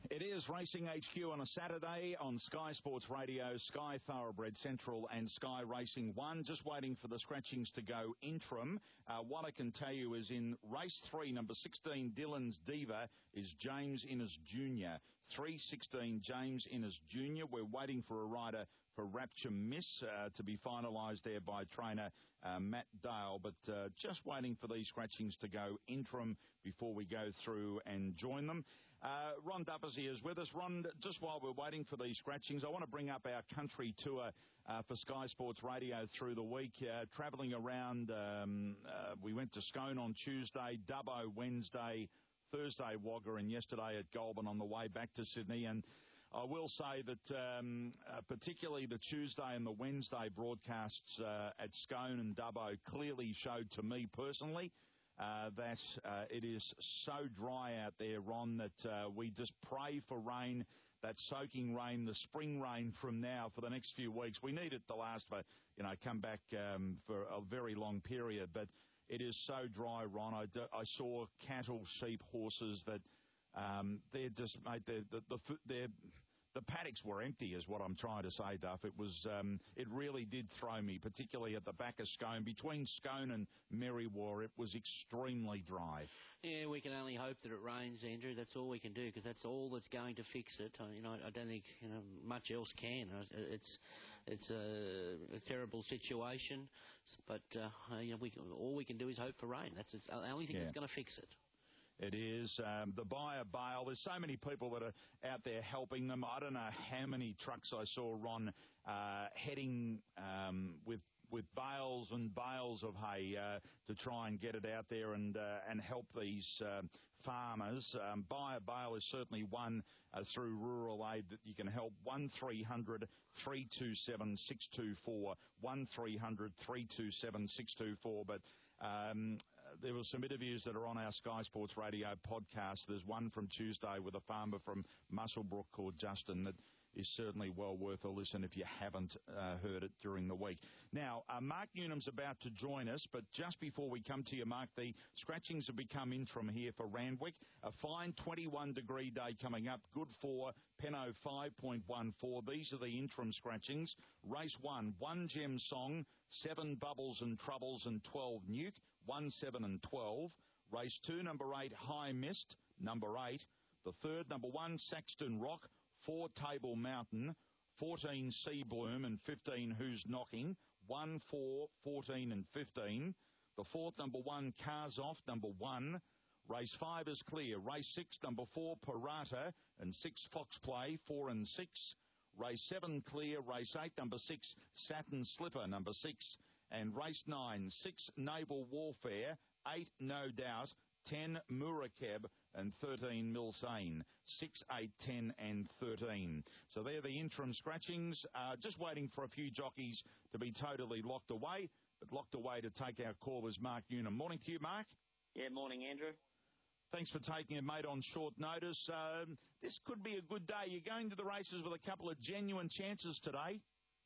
It is Racing H Q on a Saturday on Sky Sports Radio, Sky Thoroughbred Central and Sky Racing one. Just waiting for the scratchings to go interim. Uh, what I can tell you is in race three, number sixteen, Dylan's Diva, is James Innes Junior three sixteen, James Innes Junior We're waiting for a rider for Rapture Miss uh, to be finalised there by trainer uh, Matt Dale, but uh, just waiting for these scratchings to go interim before we go through and join them. Uh, Ron Duppersy is with us. Ron, just while we're waiting for these scratchings, I want to bring up our country tour uh, for Sky Sports Radio through the week, uh, travelling around. Um, uh, we went to Scone on Tuesday, Dubbo Wednesday, Thursday Wagga, and yesterday at Goulburn on the way back to Sydney. And I will say that um, uh, particularly the Tuesday and the Wednesday broadcasts uh, at Scone and Dubbo clearly showed to me personally Uh, that uh, it is so dry out there, Ron, that uh, we just pray for rain, that soaking rain, the spring rain from now for the next few weeks. We need it to last for, you know, come back um, for a very long period, but it is so dry, Ron. I, do, I saw cattle, sheep, horses that um, they're just, mate, they're, the, the, they're, the paddocks were empty is what I'm trying to say, Duff. It was, um, it really did throw me, particularly at the back of Scone. Between Scone and Merriwa, it was extremely dry. Yeah, we can only hope that it rains, Andrew. That's all we can do, because that's all that's going to fix it. I, you know, I don't think you know much else can. It's it's a, a terrible situation, but uh, you know, we all we can do is hope for rain. That's the only thing yeah. that's going to fix it. It is. Um, the buyer bail, there's so many people that are out there helping them. I don't know how many trucks I saw, Ron, uh, heading um, with with bales and bales of hay uh, to try and get it out there and uh, and help these uh, farmers. Um, buyer bail is certainly one uh, through Rural Aid that you can help. one three hundred, three two seven, six two four, one three hundred, three two seven, six two four. But um, there were some interviews that are on our Sky Sports Radio podcast. There's one from Tuesday with a farmer from Muswellbrook called Justin that is certainly well worth a listen if you haven't uh, heard it during the week. Now, uh, Mark Newnham's about to join us, but just before we come to you, Mark, the scratchings have become interim here for Randwick. A fine twenty-one degree day coming up, good for Penno five point one four. These are the interim scratchings. Race one, one Gem Song, seven Bubbles and Troubles and twelve Nuke, one, seven and twelve. Race two, number eight, High Mist, number eight. The third, number one, Saxton Rock, four, Table Mountain, fourteen, Sea Bloom, and fifteen, Who's Knocking, one, four, fourteen, and fifteen. The fourth, number one, Cars Off, number one. Race five is clear. Race six, number four, Parata, and six, Fox Play, four and six. Race seven, clear. Race eight, number six, Saturn Slipper, number six. And race nine, six, Naval Warfare, eight, No Doubt, ten, Murakeb, and thirteen, Milsane. six, eight, ten, and thirteen. So they're the interim scratchings. Uh, just waiting for a few jockeys to be totally locked away, but locked away to take our call is Mark Newnham. Morning to you, Mark. Yeah, morning, Andrew. Thanks for taking it, mate, on short notice. Um, this could be a good day. You're going to the races with a couple of genuine chances today.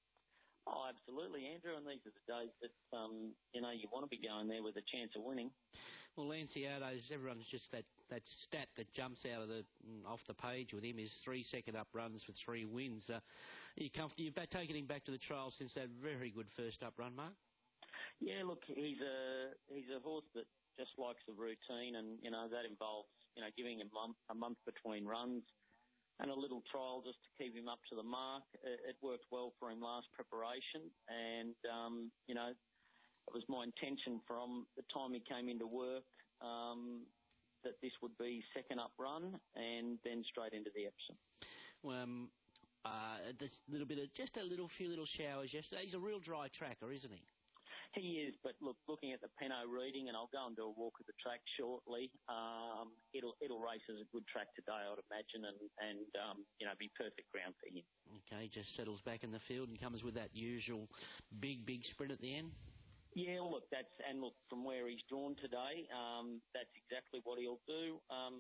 Oh, absolutely, Andrew, and these are the days that, um, you know, you want to be going there with a chance of winning. Well, Lanciado's, everyone's just that, that stat that jumps out of the off the page with him is three second-up runs for three wins. Uh, are you comfortable? You've taken him back to the trial since that very good first-up run, Mark? Yeah, look, he's a he's a horse that just likes the routine, and, you know, that involves, you know, giving him a month, a month between runs and a little trial just to keep him up to the mark. It, it worked well for him last preparation, and, um, you know, it was my intention from the time he came into work um, that this would be second up run and then straight into the Epsom. Um, uh, a little bit of, just a little few little showers yesterday. He's a real dry tracker, isn't he? He is, but look, looking at the Penno reading, and I'll go and do a walk of the track shortly, um, it'll it'll race as a good track today, I'd imagine, and, and um, you know, be perfect ground for him. Okay, just settles back in the field and comes with that usual big, big sprint at the end? Yeah, look, that's, and look, from where he's drawn today, um, that's exactly what he'll do. Um,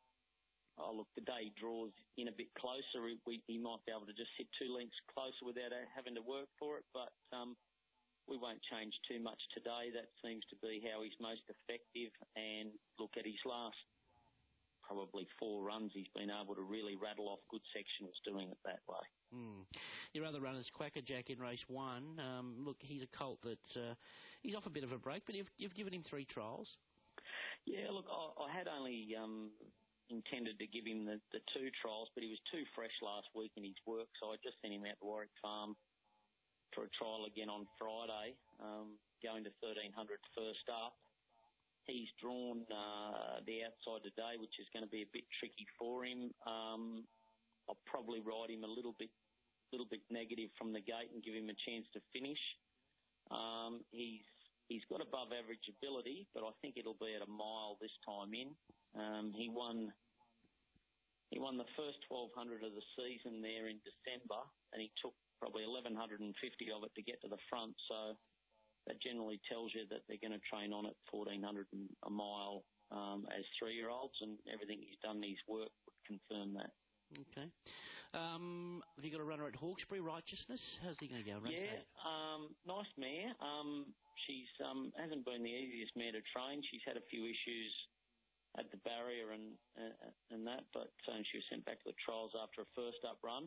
oh, look, the day he draws in a bit closer, he, we, he might be able to just sit two lengths closer without having to work for it, but um, we won't change too much today. That seems to be how he's most effective. And look, at his last probably four runs, he's been able to really rattle off good sections doing it that way. Mm. Your other runner's Quackerjack in race one. Um, look, he's a colt that uh, he's off a bit of a break, but you've, you've given him three trials. Yeah, look, I, I had only um, intended to give him the, the two trials, but he was too fresh last week in his work, so I just sent him out to Warwick Farm for a trial again on Friday, um, going to thirteen hundred first up. He's drawn uh, the outside today, which is going to be a bit tricky for him. Um, I'll probably ride him a little bit, little bit negative from the gate and give him a chance to finish. Um, he's he's got above average ability, but I think it'll be at a mile this time in. Um, he won he won the first twelve hundred of the season there in December, and he took probably eleven fifty of it to get to the front. So that generally tells you that they're going to train on at fourteen hundred a mile um, as three-year-olds, and everything he's done in his work would confirm that. Okay. Um, have you got a runner at Hawkesbury, Righteousness? How's he going to go? Yeah, um, nice mare. Um, she's um, hasn't been the easiest mare to train. She's had a few issues at the barrier and uh, and that, but um, she was sent back to the trials after a first-up run.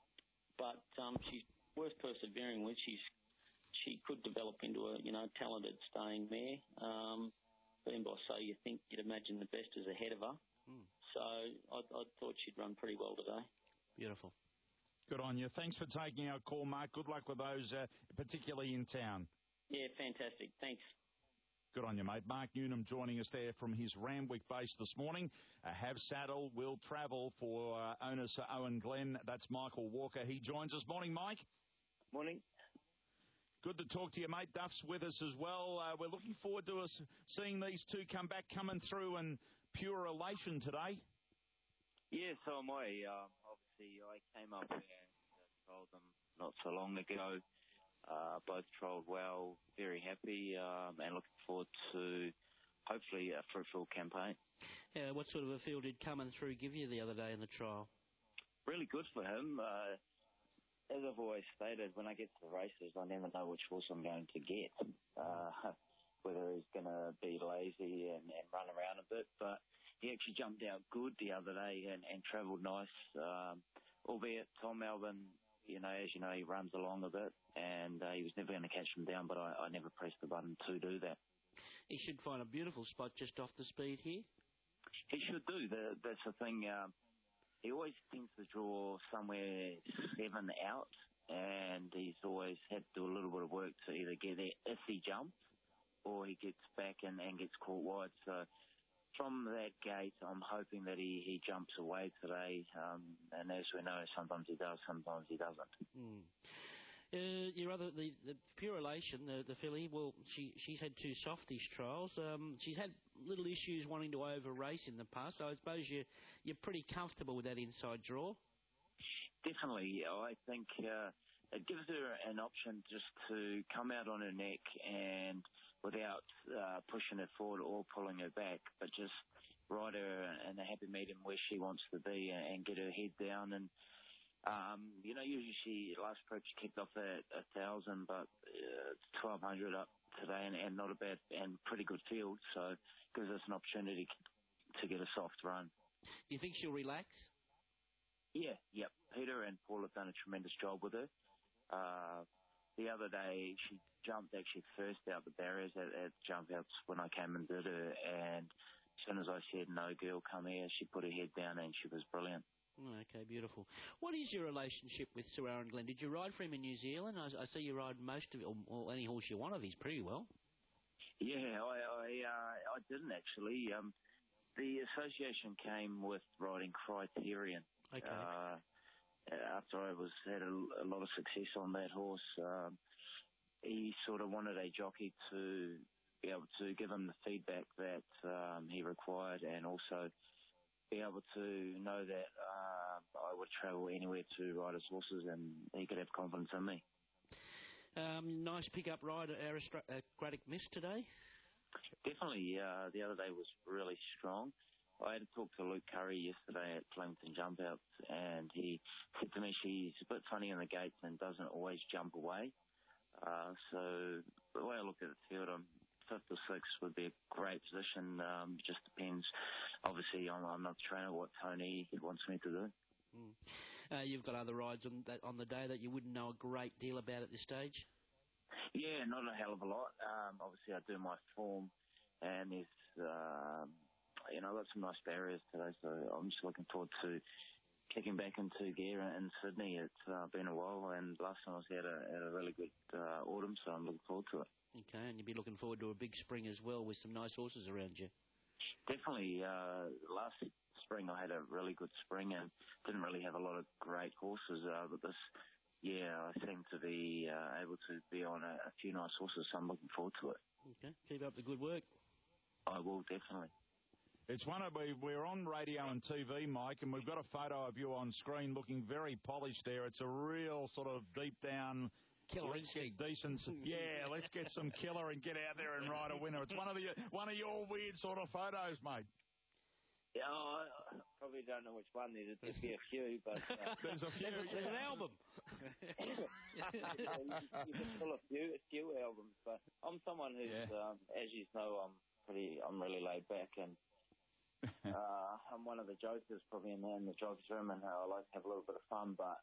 But um, she's worth persevering with. She's she could develop into a you know talented staying mare. Um, being by so you think you'd imagine the best is ahead of her. Mm. So I, I thought she'd run pretty well today. Beautiful. Good on you. Thanks for taking our call, Mark. Good luck with those, uh, particularly in town. Yeah, fantastic. Thanks. Good on you, mate. Mark Newnham joining us there from his Randwick base this morning. Uh, Have Saddle will travel for uh, owner Sir Owen Glenn. That's Michael Walker. He joins us. Morning, Mike. Morning. Good to talk to you, mate. Duff's with us as well. Uh, we're looking forward to us seeing these two come back, coming through in pure elation today. Yeah, so am I. Um, obviously, I came up and uh, trialled them not so long ago. Uh, both trialled well, very happy, um, and looking forward to hopefully a fruitful campaign. Yeah, what sort of a feel did coming through give you the other day in the trial? Really good for him. Uh, as I've always stated, when I get to the races, I never know which horse I'm going to get. Uh, whether he's going to be lazy and, and run around a bit, but he actually jumped out good the other day and, and travelled nice, um, albeit Tom Melbourne, you know, as you know, he runs along a bit, and uh, he was never going to catch him down, but I, I never pressed the button to do that. He should find a beautiful spot just off the speed here. He should do. The, that's the thing. Um, he always tends to draw somewhere seven out, and he's always had to do a little bit of work to either get there if he jumps or he gets back and, and gets caught wide. So from that gate, I'm hoping that he, he jumps away today. Um, and as we know, sometimes he does, sometimes he doesn't. Mm. Uh, your other, the, the Pure Elation, the, the filly, well, she she's had two softish trials. Um, she's had little issues wanting to over-race in the past, so I suppose you, you're pretty comfortable with that inside draw? Definitely. I think uh, it gives her an option just to come out on her neck and without uh, pushing her forward or pulling her back, but just ride her in a happy medium where she wants to be and, and get her head down. And Um, you know, usually she, last prep she kicked off at a thousand, but uh, it's twelve hundred up today, and, and not a bad and pretty good field, so gives us an opportunity to get a soft run. Do you think she'll relax? Yeah, yep. Peter and Paul have done a tremendous job with her. Uh, the other day she jumped actually first out the barriers at, at jump outs when I came and did her, and as soon as I said, no girl, come here, she put her head down and she was brilliant. Okay, beautiful. What is your relationship with Sir Aaron Glenn? Did you ride for him in New Zealand? I, I see you ride most of it, or, or any horse you want of his pretty well. Yeah, I I, uh, I didn't actually. Um, the association came with riding Criterion. Okay. Uh, after I was had a, a lot of success on that horse, um, he sort of wanted a jockey to be able to give him the feedback that um, he required, and also be able to know that uh, I would travel anywhere to ride his horses and he could have confidence in me. Um, nice pick-up ride at Aristocratic Miss today? Definitely. Uh, the other day was really strong. I had to talk to Luke Curry yesterday at Flemington Jump Outs, and he said to me she's a bit funny in the gates and doesn't always jump away. Uh, so the way I look at the field, I'm fifth or sixth would be a great position. Um, just depends obviously I'm, I'm not the trainer. What Tony wants me to do. Mm. Uh, you've got other rides on that on the day that you wouldn't know a great deal about at this stage? Yeah, not a hell of a lot. Um, obviously, I do my form, and there's, um, you know, I've got some nice barriers today, so I'm just looking forward to kicking back into gear in Sydney. It's uh, been a while, and last time I was had a, had a really good uh, autumn, so I'm looking forward to it. Okay, and you'll be looking forward to a big spring as well with some nice horses around you. Definitely. Uh, last spring I had a really good spring and didn't really have a lot of great horses, uh, but this year I seem to be uh, able to be on a, a few nice horses, so I'm looking forward to it. Okay, keep up the good work. I will, definitely. It's one of we we're on radio and T V, Mike, and we've got a photo of you on screen looking very polished there. It's a real sort of deep down killer let's instinct. Get decent. Yeah, let's get some killer and get out there and ride a winner. It's one of the one of your weird sort of photos, mate. Yeah, oh, I probably don't know which one. There's, there's be a few, but uh, there's a few. There's, there's an album. yeah, you, you can fill a few, a few albums, but I'm someone who's, yeah. um, as you know, I'm pretty, I'm really laid back, and uh, I'm one of the jokers probably in the, in the jobs room, and I like to have a little bit of fun. But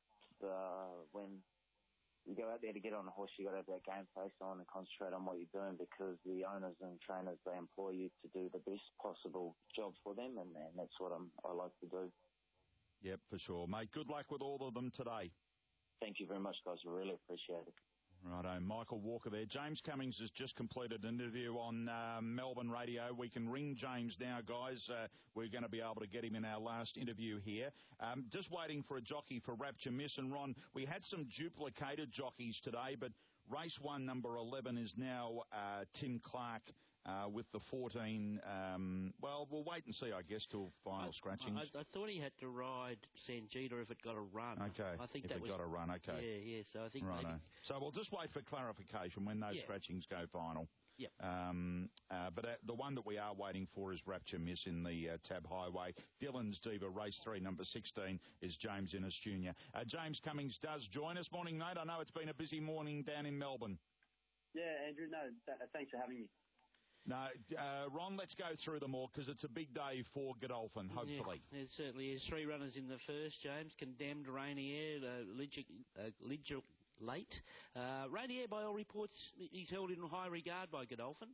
uh, when you go out there to get on a horse, you got to have that game face on and concentrate on what you're doing, because the owners and trainers, they employ you to do the best possible job for them, and, and that's what I'm, I like to do. Yep, for sure, mate. Good luck with all of them today. Thank you very much, guys. I really appreciate it. Righto, Michael Walker there. James Cummings has just completed an interview on uh, Melbourne radio. We can ring James now, guys. Uh, we're going to be able to get him in our last interview here. Um, just waiting for a jockey for Rapture Miss. And, Ron, we had some duplicated jockeys today, but race one, number eleven, is now uh, Tim Clark uh, with the fourteen. Um, well, we'll wait and see, I guess, till final I, scratchings. I, I thought he had to ride Sanjita if it got a run. Okay, I think if that it was, got a run, okay. Yeah, yeah, so I think Righto. maybe... So we'll just wait for clarification when those yeah. scratchings go final. Yep. Um, uh, but uh, the one that we are waiting for is Rapture Miss in the uh, Tab Highway. Dylan's Diva, race three, number sixteen, is James Innes Junior Uh, James Cummings does join us. Morning, mate. I know it's been a busy morning down in Melbourne. Yeah, Andrew, no, th- thanks for having me. No, uh, Ron, let's go through them all, because it's a big day for Godolphin, hopefully. Yeah, it certainly is. Three runners in the first, James. Condemned, Rainier, uh, Lidger, uh, Lidger late. Uh, Rainier, by all reports, he's held in high regard by Godolphin.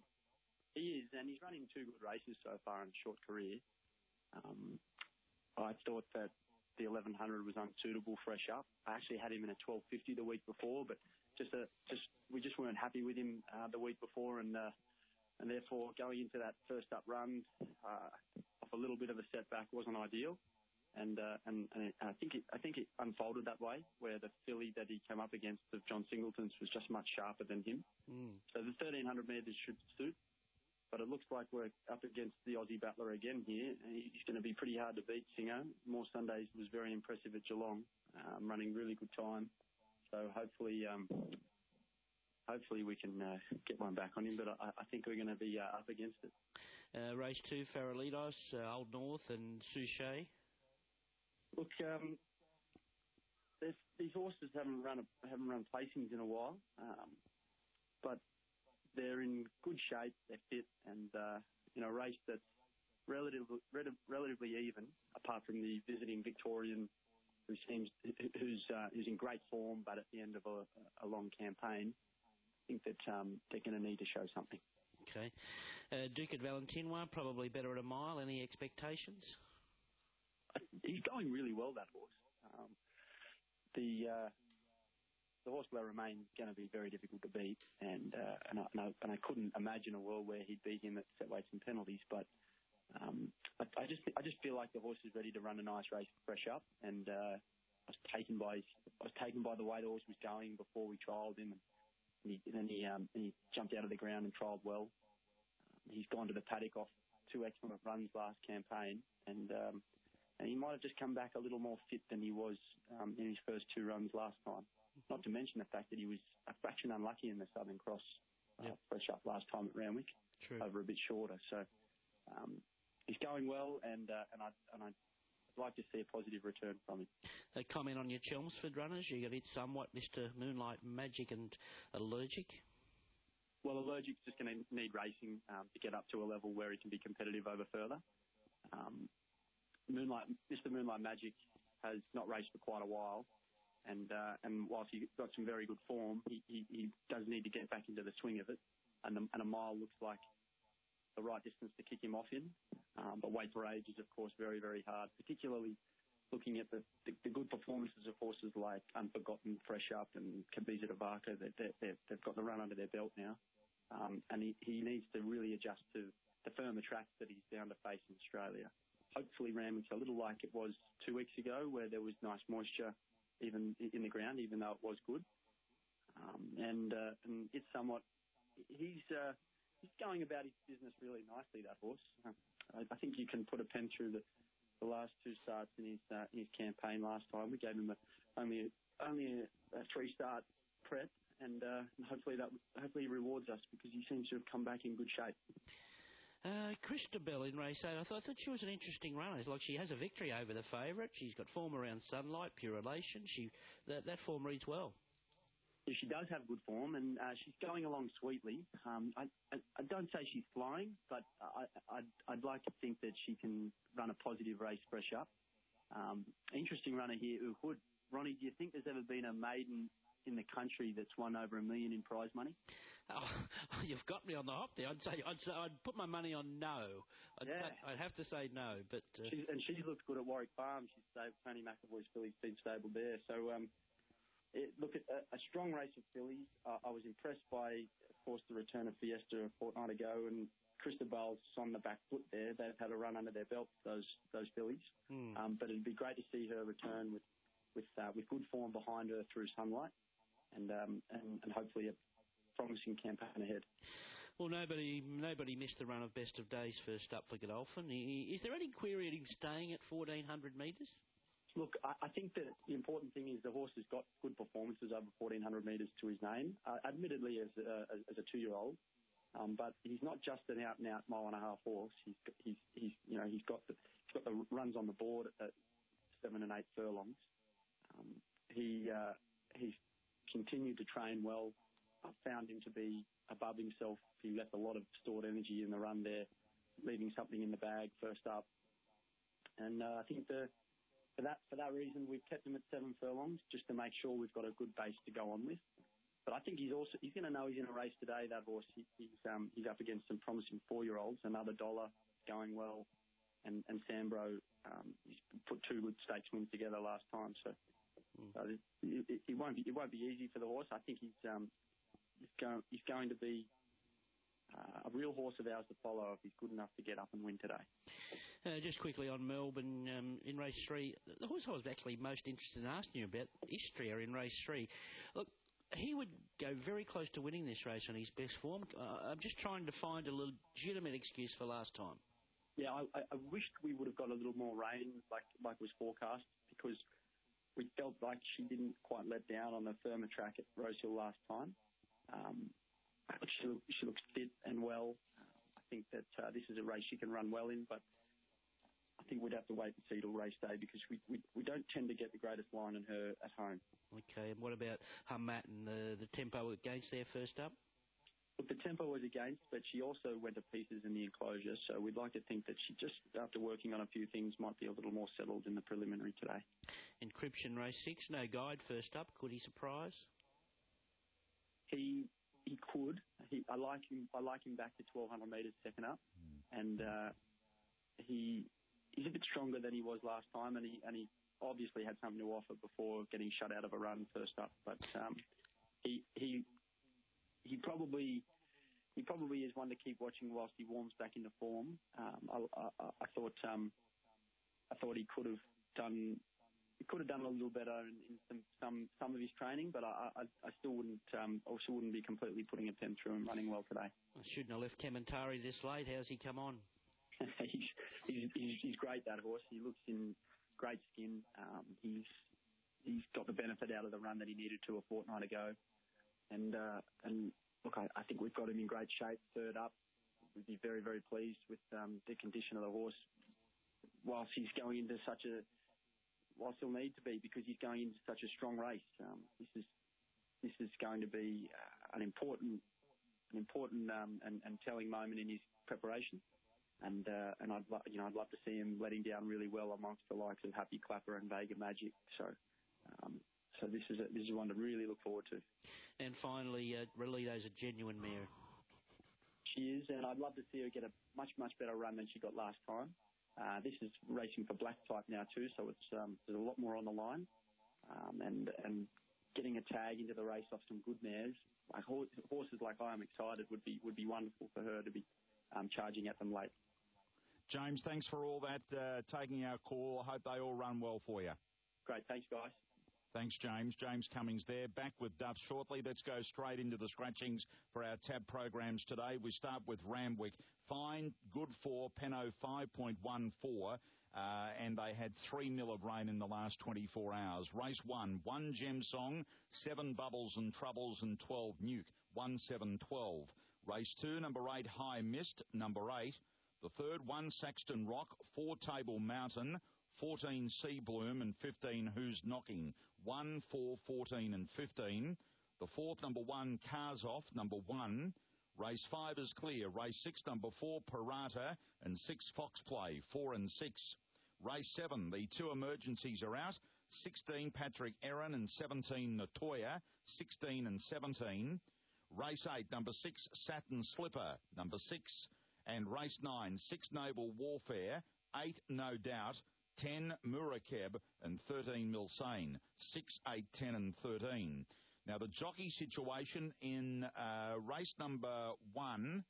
He is, and he's running two good races so far in a short career. Um, I thought that the eleven hundred was unsuitable fresh up. I actually had him in a twelve fifty the week before, but just a, just we just weren't happy with him uh, the week before, and uh, and therefore going into that first up run uh, off a little bit of a setback wasn't ideal. And, uh, and and I think it I think it unfolded that way, where the filly that he came up against of John Singleton's was just much sharper than him. Mm. So the thirteen hundred metres should suit, but it looks like we're up against the Aussie battler again here. He's going to be pretty hard to beat, Singer. More Sundays was very impressive at Geelong, um, running really good time. So hopefully, um, hopefully we can uh, get one back on him. But I, I think we're going to be uh, up against it. Uh, race two, Faralitos, uh, Old North, and Suchet. Look, um, these horses haven't run a, haven't run placings in a while, um, but they're in good shape. They're fit, and uh, in a race that's relatively relatively even, apart from the visiting Victorian, who seems who's uh, who's in great form, but at the end of a, a long campaign, I think that um, they're going to need to show something. Okay, uh, Duke at Valentinois, probably better at a mile. Any expectations? He's going really well, that horse. Um, the uh, the horse will remain going to be very difficult to beat, and uh, and, I, and, I, and I couldn't imagine a world where he'd beat him at set weights and penalties. But um, I, I just I just feel like the horse is ready to run a nice race, fresh up, and uh, I was taken by I was taken by the way the horse was going before we trialled him, and he, and then he um, and he jumped out of the ground and trialled well. Um, he's gone to the paddock off two excellent runs last campaign, and um, And he might have just come back a little more fit than he was um, in his first two runs last time. Mm-hmm. Not to mention the fact that he was a fraction unlucky in the Southern Cross uh, yep. fresh up last time at Randwick, True. over a bit shorter. So um, he's going well, and uh, and I and I'd like to see a positive return from him. A comment on your Chelmsford runners. You got it somewhat, Mister Moonlight Magic and Allergic. Well, Allergic's just going to need racing um, to get up to a level where he can be competitive over further. Um, Moonlight, Mister Moonlight Magic has not raced for quite a while, and uh, and whilst he's got some very good form, he, he, he does need to get back into the swing of it, and, the, and a mile looks like the right distance to kick him off in. Um, but Wait for Age is, of course, very, very hard, particularly looking at the, the, the good performances of horses like Unforgotten, Fresh Up, and Kabiza de Vaca. They, they, they've, they've got the run under their belt now, um, and he, he needs to really adjust to the firmer tracks that he's bound to face in Australia. Hopefully Randwick's a little like it was two weeks ago, where there was nice moisture even in the ground, even though it was good. Um, and, uh, and it's somewhat, he's uh, he's going about his business really nicely, that horse. Uh, I, I think you can put a pen through the, the last two starts in his uh, his campaign last time. We gave him a, only a, only a, a three start prep, and, uh, and hopefully that hopefully he rewards us, because he seems to have come back in good shape. Uh, Christabel in race eight, I thought, I thought she was an interesting runner. It's like she has a victory over the favourite. She's got form around Sunlight, Pure Elation. She that, that form reads well. Yeah, she does have good form, and uh, she's going along sweetly. Um, I, I, I don't say she's flying, but I, I'd, I'd like to think that she can run a positive race Fresh Up. Um, interesting runner here, Uhud. Ronnie, do you think there's ever been a maiden in the country that's won over a million in prize money? Oh, you've got me on the hop there. I'd say I'd, say, I'd put my money on no. I'd, yeah. say, I'd have to say no, but uh... she's, and she's looked good at Warwick Farm. She's stable. Tony McAvoy's filly's been stable there. So um, it, look at a, a strong race of fillies. Uh, I was impressed by, of course, the return of Fiesta a fortnight ago, and Christabel's on the back foot there. They've had a run under their belt, those those fillies. Hmm. Um, but it'd be great to see her return with with uh, with good form behind her through Sunlight, and um, and, and hopefully a promising campaign ahead. Well, nobody nobody missed the run of Best of Days first up for Godolphin. Is there any query at him staying at fourteen hundred metres? Look, I, I think that the important thing is the horse has got good performances over fourteen hundred metres to his name, uh, admittedly as a, as a two-year-old, um, but he's not just an out-and-out mile and a half horse. He's he's he's you know he's got the he's got the runs on the board at seven and eight furlongs. Um, he uh, he's continued to train well. I found him to be above himself. He left a lot of stored energy in the run there, leaving something in the bag first up. And uh, I think the, for that for that reason, we've kept him at seven furlongs just to make sure we've got a good base to go on with. But I think he's also he's going to know he's in a race today. That horse, he, he's um, he's up against some promising four-year-olds. Another Dollar going well, and and Sambro, um, he's put two good stakes wins together last time. So, mm. so it, it, it won't be it won't be easy for the horse. I think he's um, He's going, he's going to be uh, a real horse of ours to follow if he's good enough to get up and win today. Uh, just quickly on Melbourne, um, in race three, the horse I was actually most interested in asking you about, Istria in race three. Look, he would go very close to winning this race on his best form. Uh, I'm just trying to find a legitimate excuse for last time. Yeah, I, I wished we would have got a little more rain like, like was forecast, because we felt like she didn't quite let down on the firmer track at Rosehill last time. Um, she, she looks fit and well. Uh, I think that uh, this is a race she can run well in, but I think we'd have to wait and see till race day, because we, we, we don't tend to get the greatest line on her at home. Okay, and what about Hummat and the, the tempo against there first up? Look, the tempo was against, but she also went to pieces in the enclosure, so we'd like to think that she just, after working on a few things, might be a little more settled in the preliminary today. Encryption race six, no guide first up. Could he surprise? He he could. He, I like him. I like him back to twelve hundred metres second up, mm. and uh, he he's a bit stronger than he was last time, and he and he obviously had something to offer before getting shut out of a run first up. But um, he he he probably he probably is one to keep watching whilst he warms back into form. Um, I, I, I thought um, I thought he could have done. He could have done a little better in, in some, some some of his training, but I, I, I still wouldn't um, also wouldn't be completely putting a pen through him running well today. I shouldn't have left Kementari this late. How's he come on? he's, he's, he's he's great, that horse. He looks in great skin. Um, he's he's got the benefit out of the run that he needed to a fortnight ago, and uh, and look, I, I think we've got him in great shape. Third up, we'd be very very pleased with um, the condition of the horse, whilst he's going into such a Whilst he'll need to be, because he's going into such a strong race. Um, this is this is going to be uh, an important, an important um, and, and telling moment in his preparation. and uh, and I'd lo- you know I'd love to see him letting down really well amongst the likes of Happy Clapper and Vega Magic. So. Um, So this is a, this is one to really look forward to. And finally, uh, Relito's a genuine mare. She is, and I'd love to see her get a much, much better run than she got last time. Uh, this is racing for black type now too, so it's um, there's a lot more on the line. Um, and and getting a tag into the race off some good mares, like horse, horses like I am excited, would be would be wonderful for her to be um, charging at them late. James, thanks for all that, uh, taking our call. I hope they all run well for you. Great, thanks guys. Thanks, James. James Cummings there. Back with Duff shortly. Let's go straight into the scratchings for our tab programs today. We start with Randwick. Fine, good for Penno five point one four, uh, and they had three mil of rain in the last twenty-four hours. Race one, one Gem Song, seven Bubbles and Troubles, and twelve Nuke, one seven twelve. Race two, number eight High Mist, number eight. The third, one Saxton Rock, four Table Mountain, fourteen Sea Bloom, and fifteen Who's Knocking. one, four, fourteen and fifteen. The fourth, number one, Cars Off, number one. Race five is clear. Race six, number four, Parata, and six, Fox Play, four and six. Race seven, the two emergencies are out. sixteen, Patrick Aaron, and seventeen, Natoya, sixteen and seventeen. Race eight, number six, Saturn Slipper, number six. And race nine, six, Naval Warfare, eight, No Doubt, ten, Murakeb, and thirteen, Milsane. six, eight, ten, and thirteen. Now, the jockey situation in uh, race number one,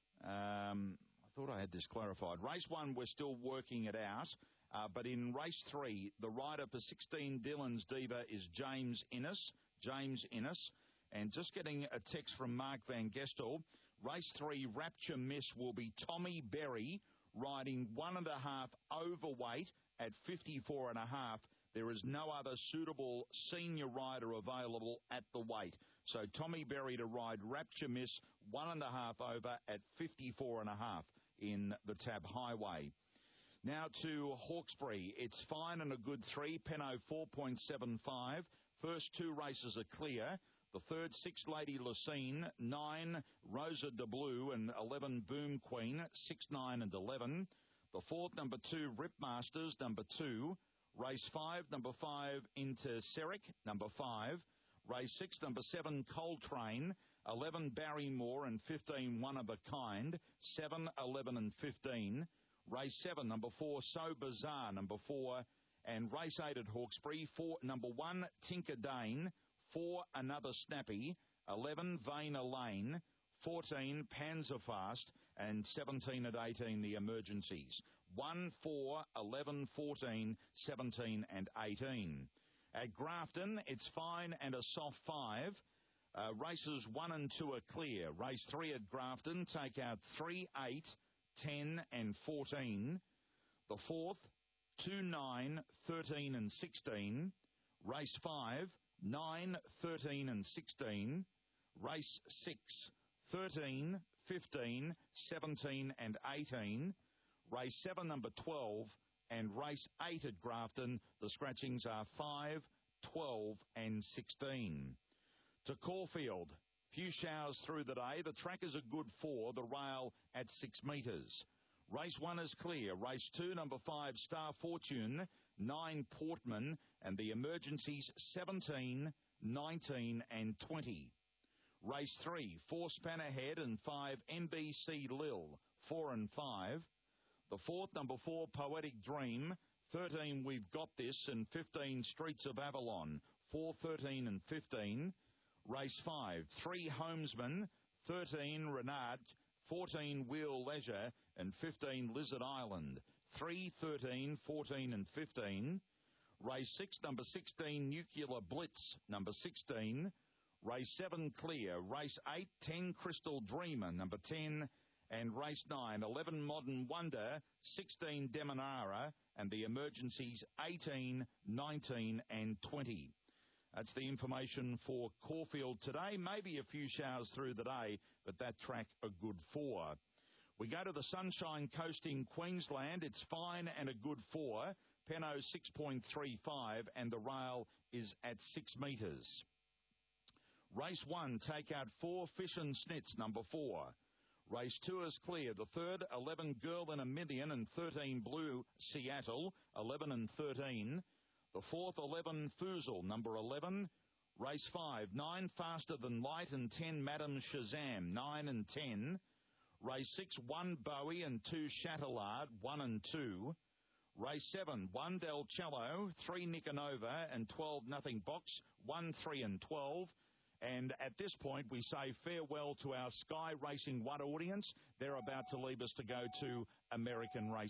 um, I thought I had this clarified. Race one, we're still working it out. Uh, but in race three, the rider for sixteen, Dylan's Diva, is James Innes. James Innes. And just getting a text from Mark Van Gestel. Race three, Rapture Miss, will be Tommy Berry, riding one and a half overweight at fifty-four and a half. There is no other suitable senior rider available at the weight. So Tommy Berry to ride Rapture Miss, one and a half over at fifty-four and a half in the Tab Highway. Now to Hawkesbury. It's fine and a good three. Penno four point seven five. First two races are clear. The third, six Lady Lucine, nine Rosa de Blue, and eleven Boom Queen, six, nine, and eleven. The fourth, number two, Ripmasters, number two. Race five, number five, Into Seric, number five. Race six, number seven, Coltrane, eleven Barrymore, and fifteen One of a Kind, seven, eleven, and fifteen. Race seven, number four, So Bizarre, number four. And race eight at Hawkesbury, four, number one, Tinker Dane, four, Another Snappy, eleven, Vayner Lane, fourteen, Panzerfast, and seventeen at eighteen, the emergencies. one, four, eleven, fourteen, seventeen, and eighteen. At Grafton, it's fine and a soft five. Uh, races one and two are clear. Race three at Grafton, take out three, eight, ten, and fourteen. The fourth, two, nine, thirteen, and sixteen. Race five, nine, thirteen, and sixteen. Race six, thirteen, fifteen, seventeen, and eighteen. Race seven, number twelve, and race eight at Grafton. The scratchings are five, twelve, and sixteen. To Caulfield, few showers through the day. The track is a good four, the rail at six metres. Race one is clear. Race two, number five, Star Fortune, nine, Portman, and the emergencies seventeen, nineteen, and twenty. Race three, four, Spannerhead, and five, N B C Lil, four and five. The fourth, number four, Poetic Dream, thirteen, We've Got This, and fifteen, Streets of Avalon, four, thirteen, and fifteen. Race five, three, Homesman, thirteen, Renard, fourteen, Wheel Leisure, and fifteen, Lizard Island, three, thirteen, fourteen, and fifteen. Race six, number sixteen, Nuclear Blitz, number sixteen. Race seven, Clear. Race eight, ten, Crystal Dreamer, number ten. And race nine, eleven, Modern Wonder, sixteen, Demonara, and the emergencies eighteen, nineteen, and twenty. That's the information for Caulfield today. Maybe a few showers through the day, but that track a good four. We go to the Sunshine Coast in Queensland. It's fine and a good four. Penno six point three five, and the rail is at six metres. Race one, take out four, Fish and Snits, number four. Race two is clear. The third, eleven Girl in a Million and thirteen Blue Seattle, eleven and thirteen. The fourth, eleven Foozle, number eleven. Race five, nine Faster Than Light and ten Madame Shazam, nine and ten. Race six, one Bowie and two Chatillard, one and two. Race seven, one Del Cello, three Nicanova and twelve Nothing Box, one, three and twelve. And at this point, we say farewell to our Sky Racing one audience. They're about to leave us to go to American Race.